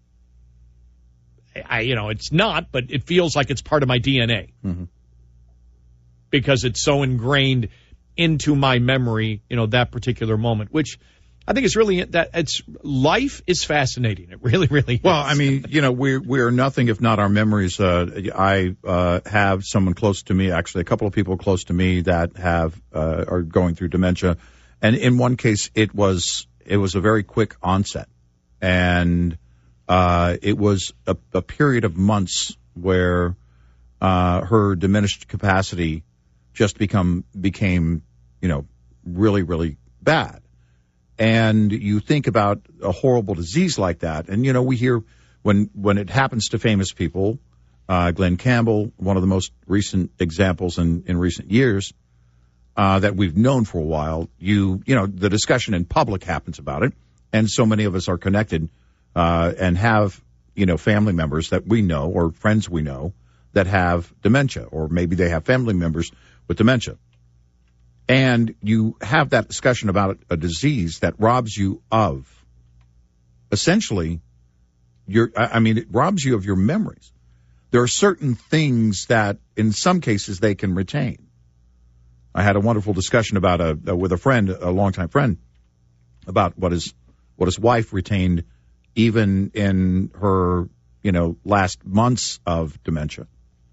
it's not, but it feels like it's part of my DNA. Because it's so ingrained into my memory, that particular moment, which I think is really life is fascinating. It really, really is. Well, I mean, we are nothing if not our memories. I have someone close to me, actually a couple of people close to me that are going through dementia. And in one case, it was a very quick onset. And it was a period of months where her diminished capacity just became, really, really bad. And you think about a horrible disease like that. And, we hear when it happens to famous people, Glenn Campbell, one of the most recent examples in recent years, that we've known for a while, the discussion in public happens about it. And so many of us are connected, and have, family members that we know or friends we know that have dementia, or maybe they have family members with dementia. And you have that discussion about a disease that robs you of, essentially, it robs you of your memories. There are certain things that, in some cases, they can retain. I had a wonderful discussion with a friend, a longtime friend, about what his wife retained even in her, last months of dementia.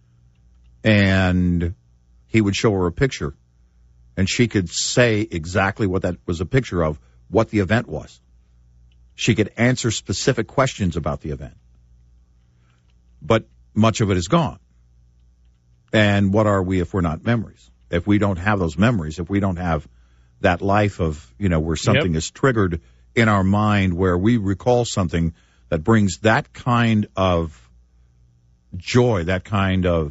And he would show her a picture, and she could say exactly what that was a picture of, what the event was. She could answer specific questions about the event. But much of it is gone. And what are we if we're not memories? If we don't have those memories, if we don't have that life of, where something is triggered in our mind, where we recall something that brings that kind of joy, that kind of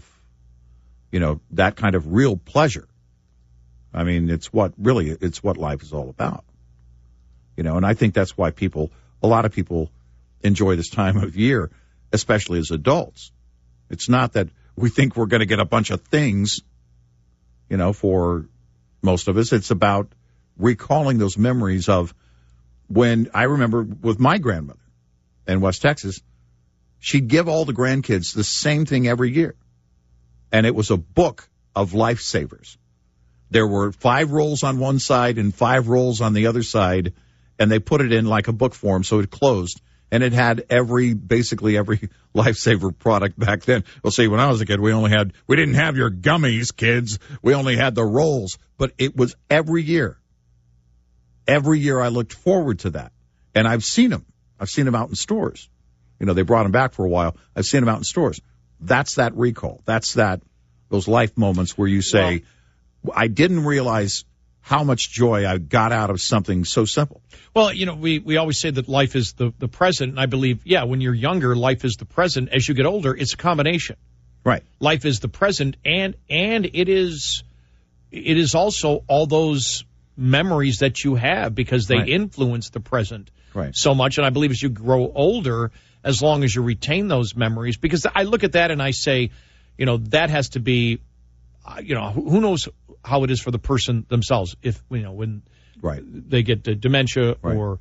real pleasure. I mean, it's what life is all about. And I think that's why a lot of people enjoy this time of year, especially as adults. It's not that we think we're going to get a bunch of things, for most of us. It's about recalling those memories of when I remember with my grandmother in West Texas, she'd give all the grandkids the same thing every year. And it was a book of lifesavers. There were 5 rolls on one side and 5 rolls on the other side, and they put it in like a book form, so it closed. And it had basically every lifesaver product back then. Well, see, when I was a kid, we didn't have your gummies, kids. We only had the rolls. But it was every year. Every year I looked forward to that. And I've seen them. I've seen them out in stores. They brought them back for a while. I've seen them out in stores. That's that recall. That's those life moments where you say, I didn't realize how much joy I got out of something so simple. Well, we always say that life is the present, and I believe, when you're younger, life is the present. As you get older, it's a combination. Right. Life is the present, and it is also all those memories that you have because they influence the present so much. And I believe as you grow older, as long as you retain those memories, because I look at that and I say, that has to be, who knows how it is for the person themselves if when they get dementia or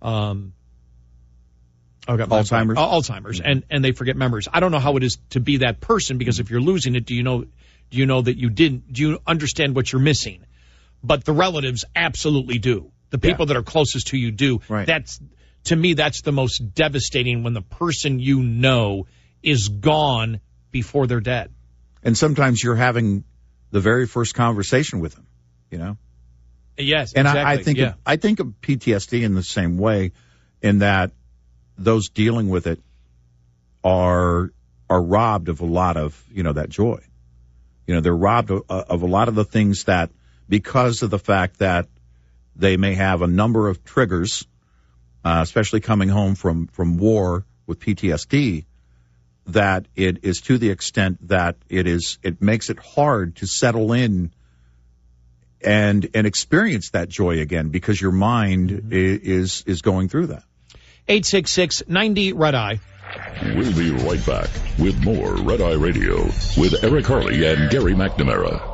Alzheimer's and they forget memories. I don't know how it is to be that person, because if you're losing it, do you know that do you understand what you're missing? But the relatives absolutely do. The people that are closest to you do. Right. To me, that's the most devastating, when the person is gone before they're dead. And sometimes you're having the very first conversation with them, Yes, and exactly. I think of PTSD in the same way, in that those dealing with it are robbed of a lot of that joy. They're robbed of a lot of the things that, because of the fact that they may have a number of triggers, especially coming home from war with PTSD, that it is to the extent that it makes it hard to settle in and experience that joy again, because your mind is going through that. 866-90-RED-EYE. We'll be right back with more Red Eye Radio with Eric Harley and Gary McNamara.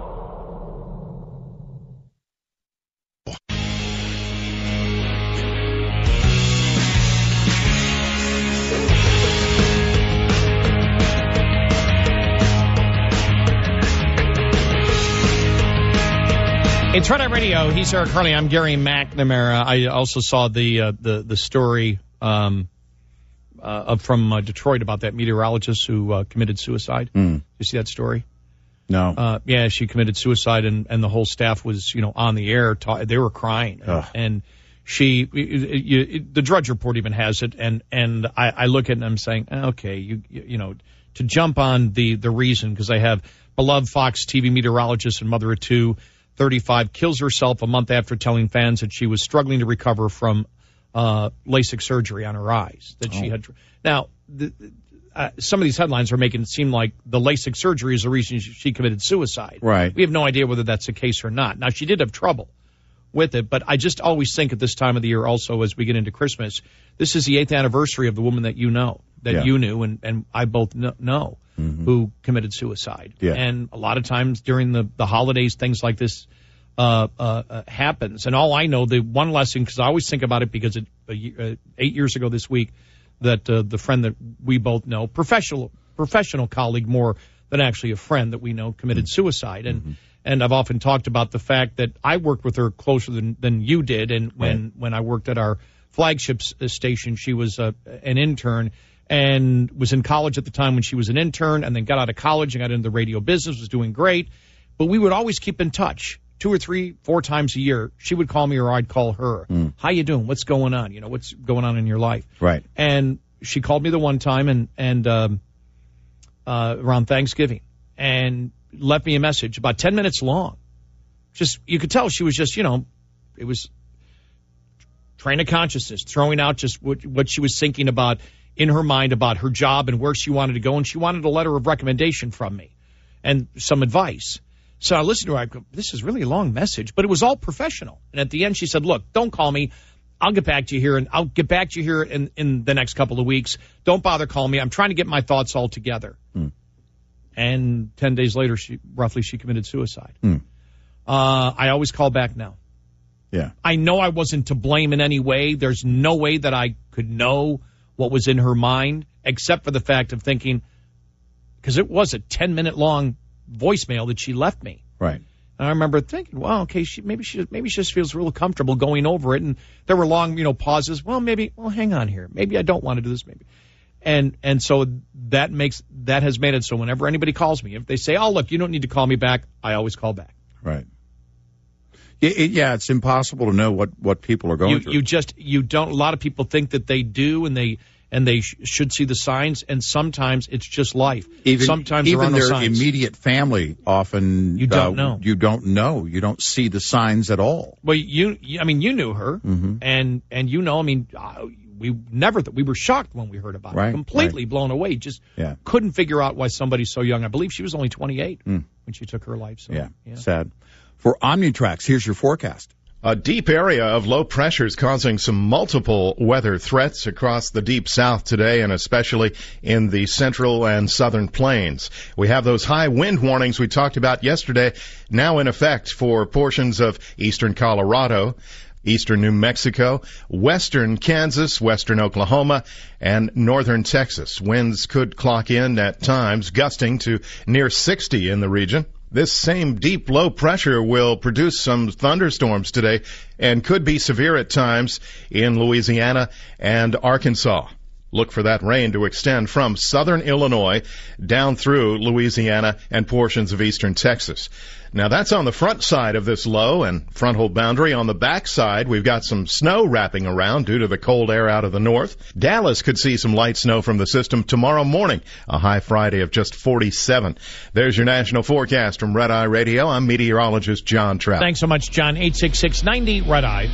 It's Red Eye Radio. He's Eric Harley. I'm Gary McNamara. I also saw the story from Detroit about that meteorologist who committed suicide. Did you see that story? No. Yeah, she committed suicide, and the whole staff was on the air. They were crying, and the Drudge Report even has it. And I look at it and I'm saying, okay, you to jump on the reason, because I have beloved Fox TV meteorologist and mother of 2. 35, kills herself a month after telling fans that she was struggling to recover from LASIK surgery on her eyes that she had. Now, some of these headlines are making it seem like the LASIK surgery is the reason she committed suicide. Right. We have no idea whether that's the case or not. Now, she did have trouble with it, but I just always think at this time of the year, also as we get into Christmas, this is the 8th anniversary of the woman that you know, you knew, and I both know. Who committed suicide. Yeah. And a lot of times during the holidays, things like this happens. And all I know, the one lesson, because I always think about it, because 8 years ago this week, that the friend that we both know, professional colleague more than actually a friend that we know, committed suicide. And I've often talked about the fact that I worked with her closer than you did. And when I worked at our flagship station, she was an intern, and was in college at the time when she was an intern, and then got out of college and got into the radio business, was doing great. But we would always keep in touch 2 or 3, 4 times a year. She would call me or I'd call her. How you doing? What's going on? What's going on in your life? Right. And she called me the one time and around Thanksgiving, and left me a message about 10 minutes long. Just, you could tell she was just, it was train of consciousness, throwing out just what she was thinking about in her mind about her job and where she wanted to go, and she wanted a letter of recommendation from me and some advice. So I listened to her. I go, this is really a long message, but it was all professional. And at the end, she said, look, don't call me. I'll get back to you here, and I'll get back to you here in the next couple of weeks. Don't bother calling me. I'm trying to get my thoughts all together. And 10 days later, she committed suicide. I always call back now. Yeah. I know I wasn't to blame in any way. There's no way that I could know what was in her mind, except for the fact of thinking, because it was a 10-minute long voicemail that she left me. Right. And I remember thinking, well, okay, maybe she just feels real comfortable going over it. And there were long, pauses. Well, hang on here. Maybe I don't want to do this. Maybe. And so that has made it so whenever anybody calls me, if they say, oh, look, you don't need to call me back, I always call back. Right. It's impossible to know what people are going through. You don't. A lot of people think that they do, and they should see the signs, and sometimes it's just life. Sometimes even there are no their signs. Immediate family often you don't know. You don't know. You don't see the signs at all. Well, you knew her, and we never we were shocked when we heard about it. Completely blown away. Just couldn't figure out why somebody so young. I believe she was only 28 when she took her life. So, yeah, sad. For Omnitrax, here's your forecast. A deep area of low pressure is causing some multiple weather threats across the deep south today, and especially in the central and southern plains. We have those high wind warnings we talked about yesterday now in effect for portions of eastern Colorado, eastern New Mexico, western Kansas, western Oklahoma, and northern Texas. Winds could clock in at times, gusting to near 60 in the region. This same deep low pressure will produce some thunderstorms today and could be severe at times in Louisiana and Arkansas. Look for that rain to extend from southern Illinois down through Louisiana and portions of eastern Texas. Now, that's on the front side of this low and frontal boundary. On the back side, we've got some snow wrapping around due to the cold air out of the north. Dallas could see some light snow from the system tomorrow morning, a high Friday of just 47. There's your national forecast from Red Eye Radio. I'm meteorologist John Trout. Thanks so much, John. 866-90 Red Eye.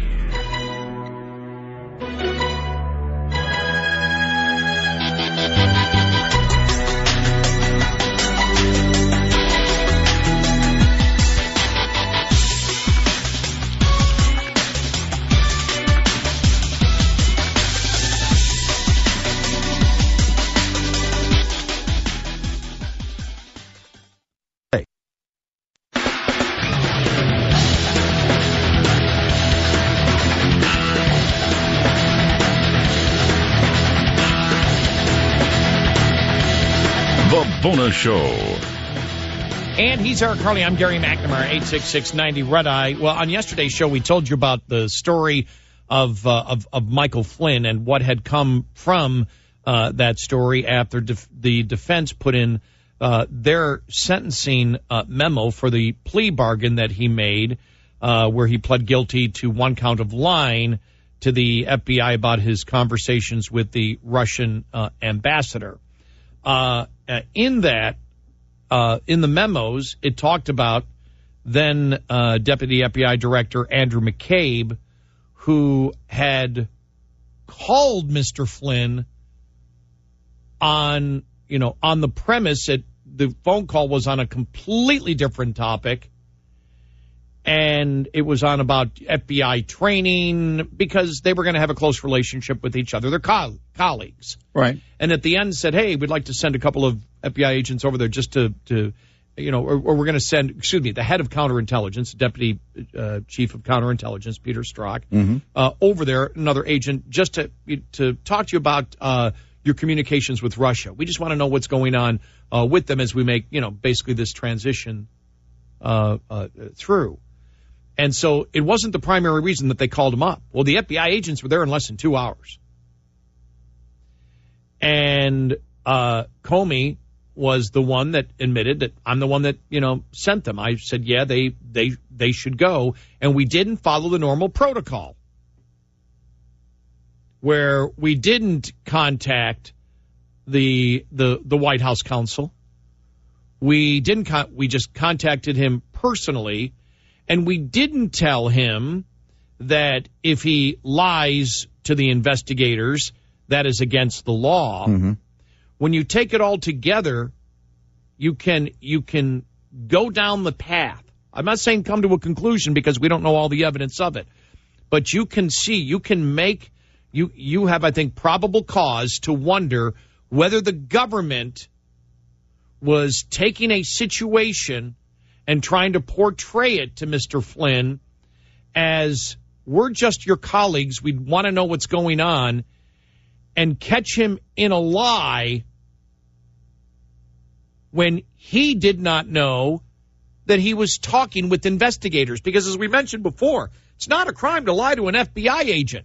Bonus Show. And he's Eric Carly. I'm Gary McNamara, 866-90 Red Eye. Well, on yesterday's show, we told you about the story of Michael Flynn and what had come from that story after the defense put in their sentencing memo for the plea bargain that he made, where he pled guilty to one count of lying to the FBI about his conversations with the Russian ambassador. In the memos, it talked about then Deputy FBI Director Andrew McCabe, who had called Mr. Flynn on the premise that the phone call was on a completely different topic, and it was on about FBI training because they were going to have a close relationship with each other. They're colleagues. Right. And at the end said, hey, we'd like to send a couple of FBI agents over there just to or we're going to send, the head of counterintelligence, Deputy Chief of Counterintelligence, Peter Strzok, over there, another agent, just to talk to you about your communications with Russia. We just want to know what's going on with them as we make, basically this transition through. And so it wasn't the primary reason that they called him up. Well, the FBI agents were there in less than 2 hours. And Comey was the one that admitted that I'm the one that, sent them. I said, yeah, they should go. And we didn't follow the normal protocol where we didn't contact the White House counsel. We just contacted him personally. And we didn't tell him that if he lies to the investigators, that is against the law. When you take it all together, you can go down the path. I'm not saying come to a conclusion because we don't know all the evidence of it. but you can have, I think, probable cause to wonder whether the government was taking a situation and trying to portray it to Mr. Flynn as, we're just your colleagues, we want to know what's going on, and catch him in a lie when he did not know that he was talking with investigators. Because as we mentioned before, it's not a crime to lie to an FBI agent.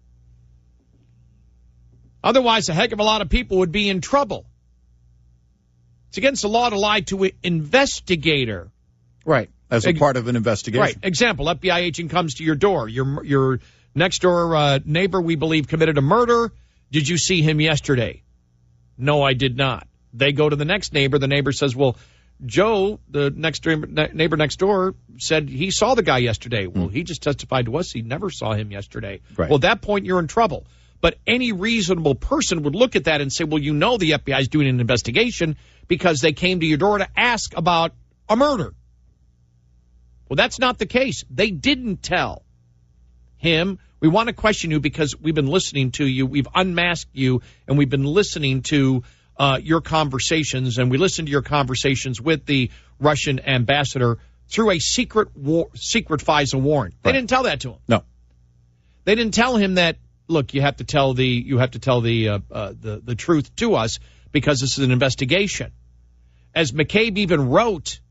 Otherwise, a heck of a lot of people would be in trouble. It's against the law to lie to an investigator. Right, as a part of an investigation. Right. Example, FBI agent comes to your door. Your next-door neighbor, we believe, committed a murder. Did you see him yesterday? No, I did not. They go to the next neighbor. The neighbor says, well, Joe, the neighbor next door, said he saw the guy yesterday. Well, he just testified to us he never saw him yesterday. Right. Well, at that point, you're in trouble. But any reasonable person would look at that and say, well, you know the FBI is doing an investigation because they came to your door to ask about a murder. Well, that's not the case. They didn't tell him. We want to question you because we've been listening to you. We've unmasked you, and we've been listening to your conversations, and we listened to your conversations with the Russian ambassador through a secret FISA warrant. They didn't tell that to him. No. They didn't tell him that, look, you have to tell the truth to us because this is an investigation. As McCabe even wrote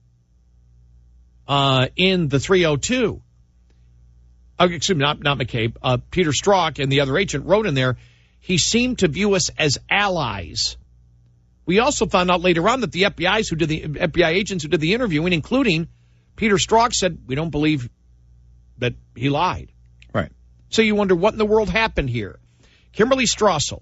in the 302, excuse me, not McCabe, Peter Strzok and the other agent wrote in there, he seemed to view us as allies. We also found out later on that the FBI agents who did the interviewing, including Peter Strzok, said, we don't believe that he lied. Right. So you wonder what in the world happened here. Kimberly Strassel.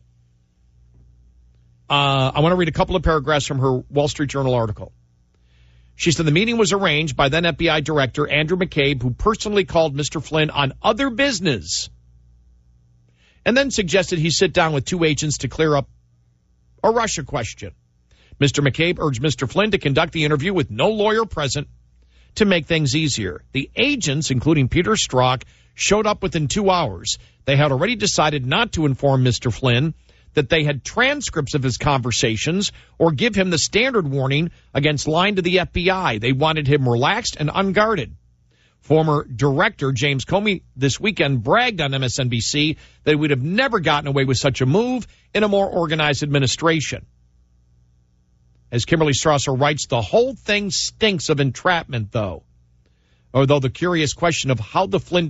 I want to read a couple of paragraphs from her Wall Street Journal article. She said the meeting was arranged by then FBI Director Andrew McCabe, who personally called Mr. Flynn on other business, and then suggested he sit down with two agents to clear up a Russia question. Mr. McCabe urged Mr. Flynn to conduct the interview with no lawyer present to make things easier. The agents, including Peter Strzok, showed up within 2 hours. They had already decided not to inform Mr. Flynn that they had transcripts of his conversations or give him the standard warning against lying to the FBI. They wanted him relaxed and unguarded. Former director James Comey this weekend bragged on MSNBC that he would have never gotten away with such a move in a more organized administration. As Kimberly Strassel writes, the whole thing stinks of entrapment, though. Although the curious question of how the Flynn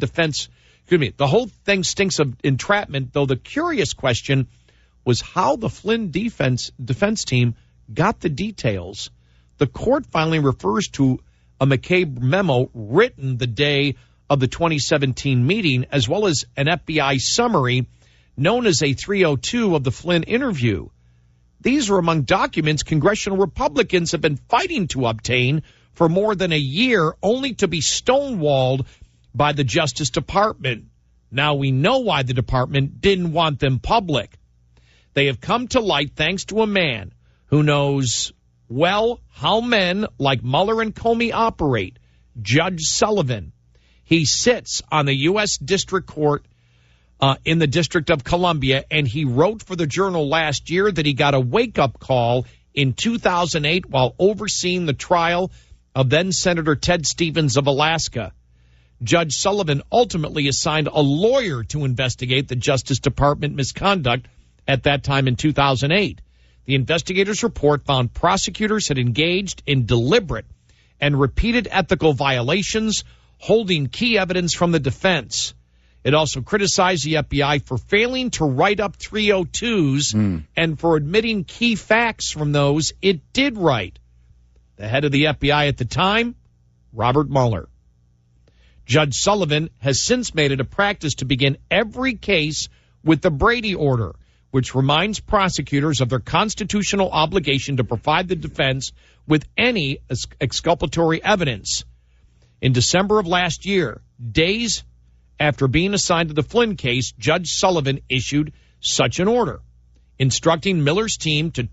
the whole thing stinks of entrapment, though the curious question was how the Flynn defense team got the details. The court finally refers to a McCabe memo written the day of the 2017 meeting, as well as an FBI summary known as a 302 of the Flynn interview. These are among documents congressional Republicans have been fighting to obtain for more than a year, only to be stonewalled by the Justice Department. Now we know why the department didn't want them public. They have come to light thanks to a man who knows well how men like Mueller and Comey operate, Judge Sullivan. He sits on the U.S. District Court in the District of Columbia, and he wrote for the Journal last year that he got a wake-up call in 2008 while overseeing the trial of then-Senator Ted Stevens of Alaska. Judge Sullivan ultimately assigned a lawyer to investigate the Justice Department misconduct at that time in 2008. The investigators' report found prosecutors had engaged in deliberate and repeated ethical violations, holding key evidence from the defense. It also criticized the FBI for failing to write up 302s and for admitting key facts from those it did write. The head of the FBI at the time, Robert Mueller. Judge Sullivan has since made it a practice to begin every case with the Brady Order, which reminds prosecutors of their constitutional obligation to provide the defense with any exculpatory evidence. In December of last year, days after being assigned to the Flynn case, Judge Sullivan issued such an order, instructing Mueller's team to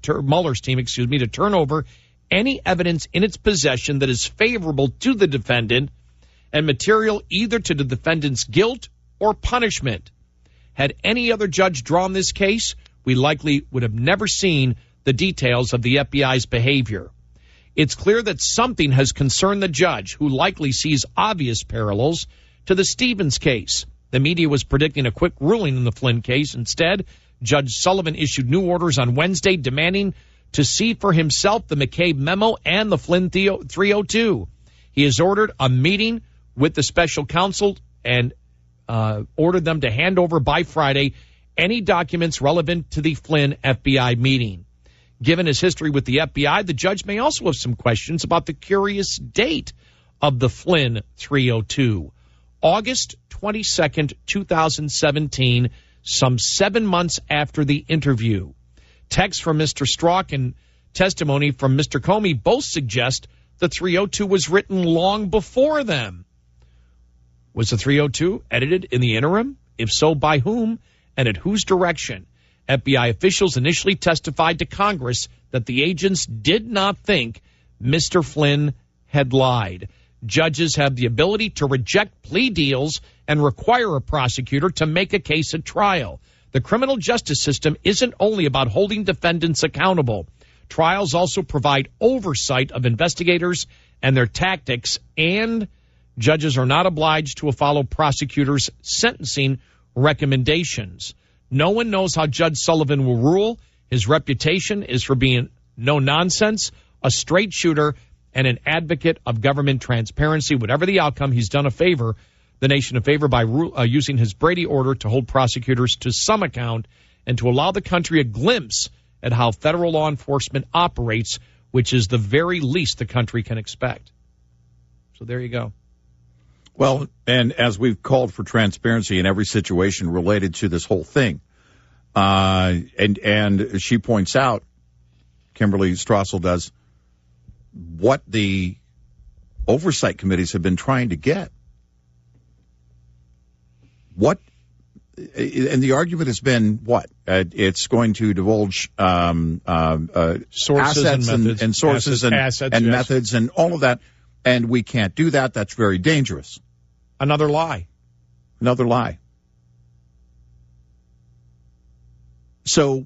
turn over any evidence in its possession that is favorable to the defendant and material either to the defendant's guilt or punishment. Had any other judge drawn this case, we likely would have never seen the details of the FBI's behavior. It's clear that something has concerned the judge, who likely sees obvious parallels to the Stevens case. The media was predicting a quick ruling in the Flynn case. Instead, Judge Sullivan issued new orders on Wednesday demanding to see for himself the McCabe memo and the Flynn 302. He has ordered a meeting with the special counsel and ordered them to hand over by Friday any documents relevant to the Flynn FBI meeting. Given his history with the FBI, the judge may also have some questions about the curious date of the Flynn 302. August 22nd, 2017, some 7 months after the interview. Texts from Mr. Strzok and testimony from Mr. Comey both suggest the 302 was written long before them. Was the 302 edited in the interim? If so, by whom and at whose direction? FBI officials initially testified to Congress that the agents did not think Mr. Flynn had lied. Judges have the ability to reject plea deals and require a prosecutor to make a case at trial. The criminal justice system isn't only about holding defendants accountable. Trials also provide oversight of investigators and their tactics, and judges are not obliged to follow prosecutors' sentencing recommendations. No one knows how Judge Sullivan will rule. His reputation is for being no nonsense, a straight shooter, and an advocate of government transparency. Whatever the outcome, he's done the nation a favor by using his Brady order to hold prosecutors to some account and to allow the country a glimpse at how federal law enforcement operates, which is the very least the country can expect. So there you go. Well, and as we've called for transparency in every situation related to this whole thing, and she points out, Kimberly Strassel does, what the oversight committees have been trying to get. What, and the argument has been what? It's going to divulge sources assets and methods, and sources assets, and yes. methods and all of that, and we can't do that. That's very dangerous. Another lie. Another lie. So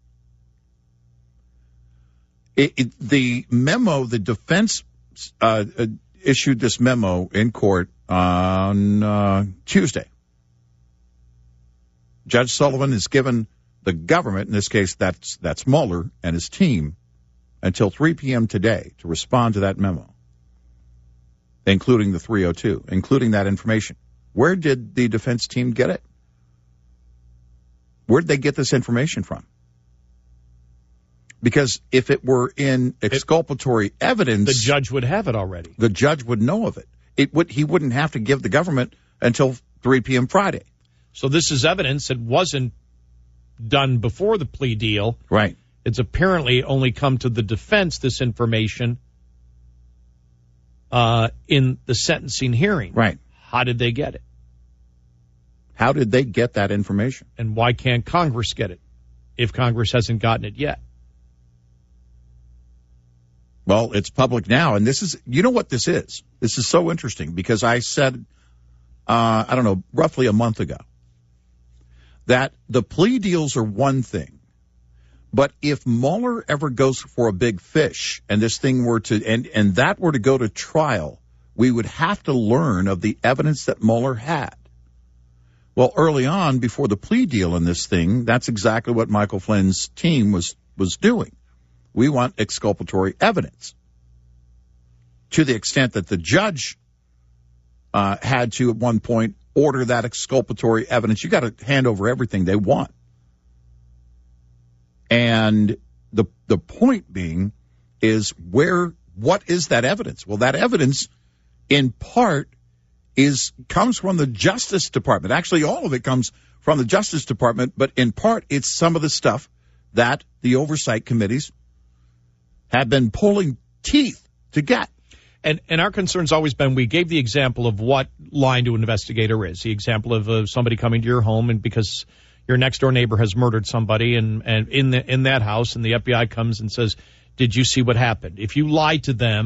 the memo, the defense issued this memo in court on Tuesday. Judge Sullivan has given the government, in this case that's Mueller and his team, until 3 p.m. today to respond to that memo, including the 302, including that information. Where did the defense team get it? Where did they get this information from? Because if it were in exculpatory evidence, the judge would have it already. The judge would know of it. He wouldn't have to give the government until 3 p.m. Friday. So this is evidence that wasn't done before the plea deal. Right. It's apparently only come to the defense, this information, in the sentencing hearing. Right. How did they get it? How did they get that information? And why can't Congress get it if Congress hasn't gotten it yet? Well, it's public now, and this is, you know what this is? This is so interesting because I said, roughly a month ago, that the plea deals are one thing, but if Mueller ever goes for a big fish and this thing were to, and that were to go to trial, we would have to learn of the evidence that Mueller had. Well, early on, before the plea deal in this thing, that's exactly what Michael Flynn's team was doing. We want exculpatory evidence. To the extent that the judge had to, at one point, order that exculpatory evidence. You got to hand over everything they want. And the point being is what is that evidence? Well, that evidence, in part, comes from the Justice Department. Actually, all of it comes from the Justice Department, but in part, it's some of the stuff that the oversight committees have been pulling teeth to get. And our concern's always been, we gave the example of what lying to an investigator is. The example of somebody coming to your home and because your next door neighbor has murdered somebody and in that house, and the FBI comes and says, did you see what happened? If you lie to them,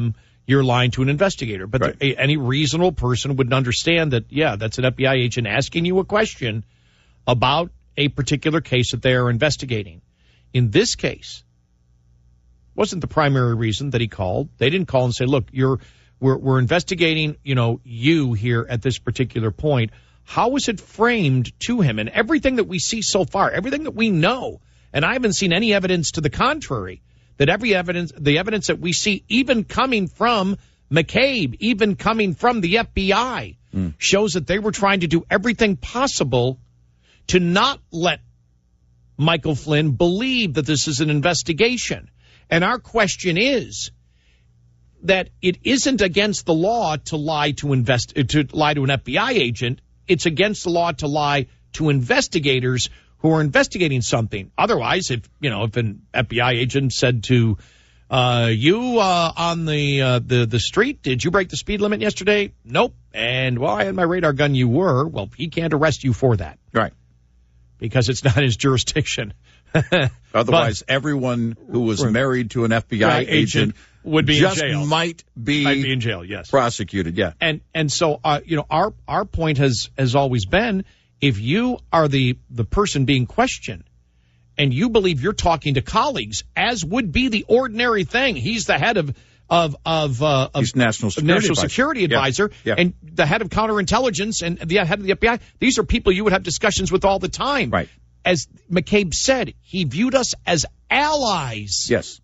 you're lying to an investigator. But Right. any reasonable person would understand that, yeah, that's an FBI agent asking you a question about a particular case that they are investigating. In this case, wasn't the primary reason that he called. They didn't call and say, look, we're investigating, you here at this particular point. How was it framed to him? And everything that we see so far, everything that we know, and I haven't seen any evidence to the contrary, that the evidence that we see, even coming from McCabe, even coming from the FBI, shows that they were trying to do everything possible to not let Michael Flynn believe that this is an investigation. And our question is that it isn't against the law to lie to an FBI agent. It's against the law to lie to investigators who are investigating something. Otherwise, if an FBI agent said to you on the street, did you break the speed limit yesterday? Nope. And I had my radar gun. You were. Well, he can't arrest you for that. Right. Because it's not his jurisdiction. Otherwise, everyone who was married to an FBI agent would be just in jail. Might be in jail. Yes, prosecuted. Yeah, and so our point has always been, if you are the person being questioned, and you believe you're talking to colleagues, as would be the ordinary thing. He's the head of he's national security advisor, yeah. And the head of counterintelligence, and the head of the FBI. These are people you would have discussions with all the time. Right. As McCabe said, he viewed us as allies. Yes.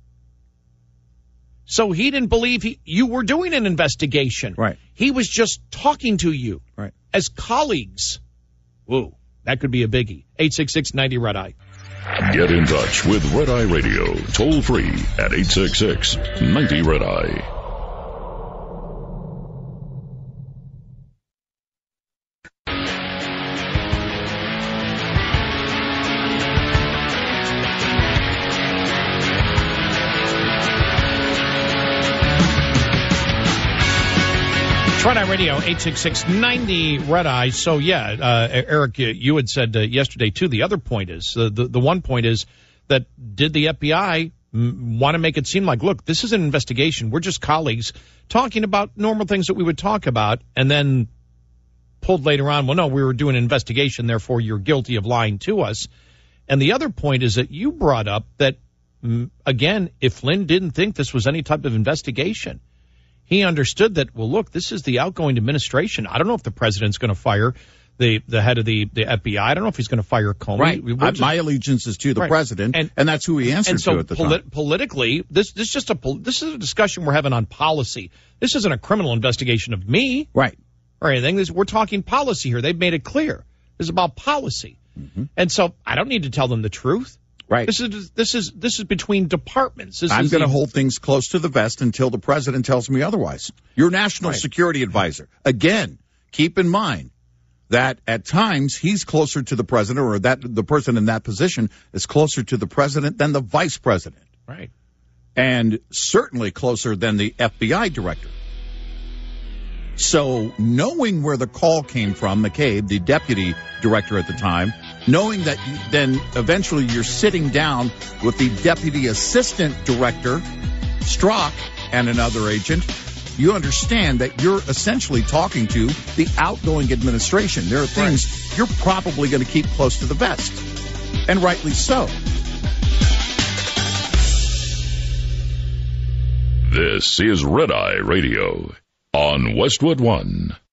So he didn't believe you were doing an investigation. Right. He was just talking to you. Right. As colleagues. Whoa, that could be a biggie. 866-90-RED-EYE. Get in touch with Red Eye Radio, toll free at 866-90-RED-EYE. Red Eye Radio, 866-90-RED-EYE. So, Eric, you had said yesterday, too, the other point is, the one point is that did the FBI want to make it seem like, look, this is an investigation. We're just colleagues talking about normal things that we would talk about, and then pulled later on, well, no, we were doing an investigation, therefore you're guilty of lying to us. And the other point is that you brought up that, again, if Flynn didn't think this was any type of investigation, he understood that, well, look, this is the outgoing administration. I don't know if the president's going to fire the head of the FBI. I don't know if he's going to fire Comey. Right. My allegiance is to the president, and that's who he answered to at the time. Politically, this is a discussion we're having on policy. This isn't a criminal investigation of me. Right. Or anything. We're talking policy here. They've made it clear. This is about policy. Mm-hmm. And so I don't need to tell them the truth. Right. This is between departments. I'm going to hold things close to the vest until the president tells me otherwise. Your national security advisor. Again, keep in mind that at times he's closer to the president, or that the person in that position is closer to the president than the vice president. Right. And certainly closer than the FBI director. So knowing where the call came from, McCabe, the deputy director at the time, knowing that then eventually you're sitting down with the deputy assistant director, Strzok, and another agent, you understand that you're essentially talking to the outgoing administration. There are things you're probably going to keep close to the vest, and rightly so. This is Red Eye Radio on Westwood One.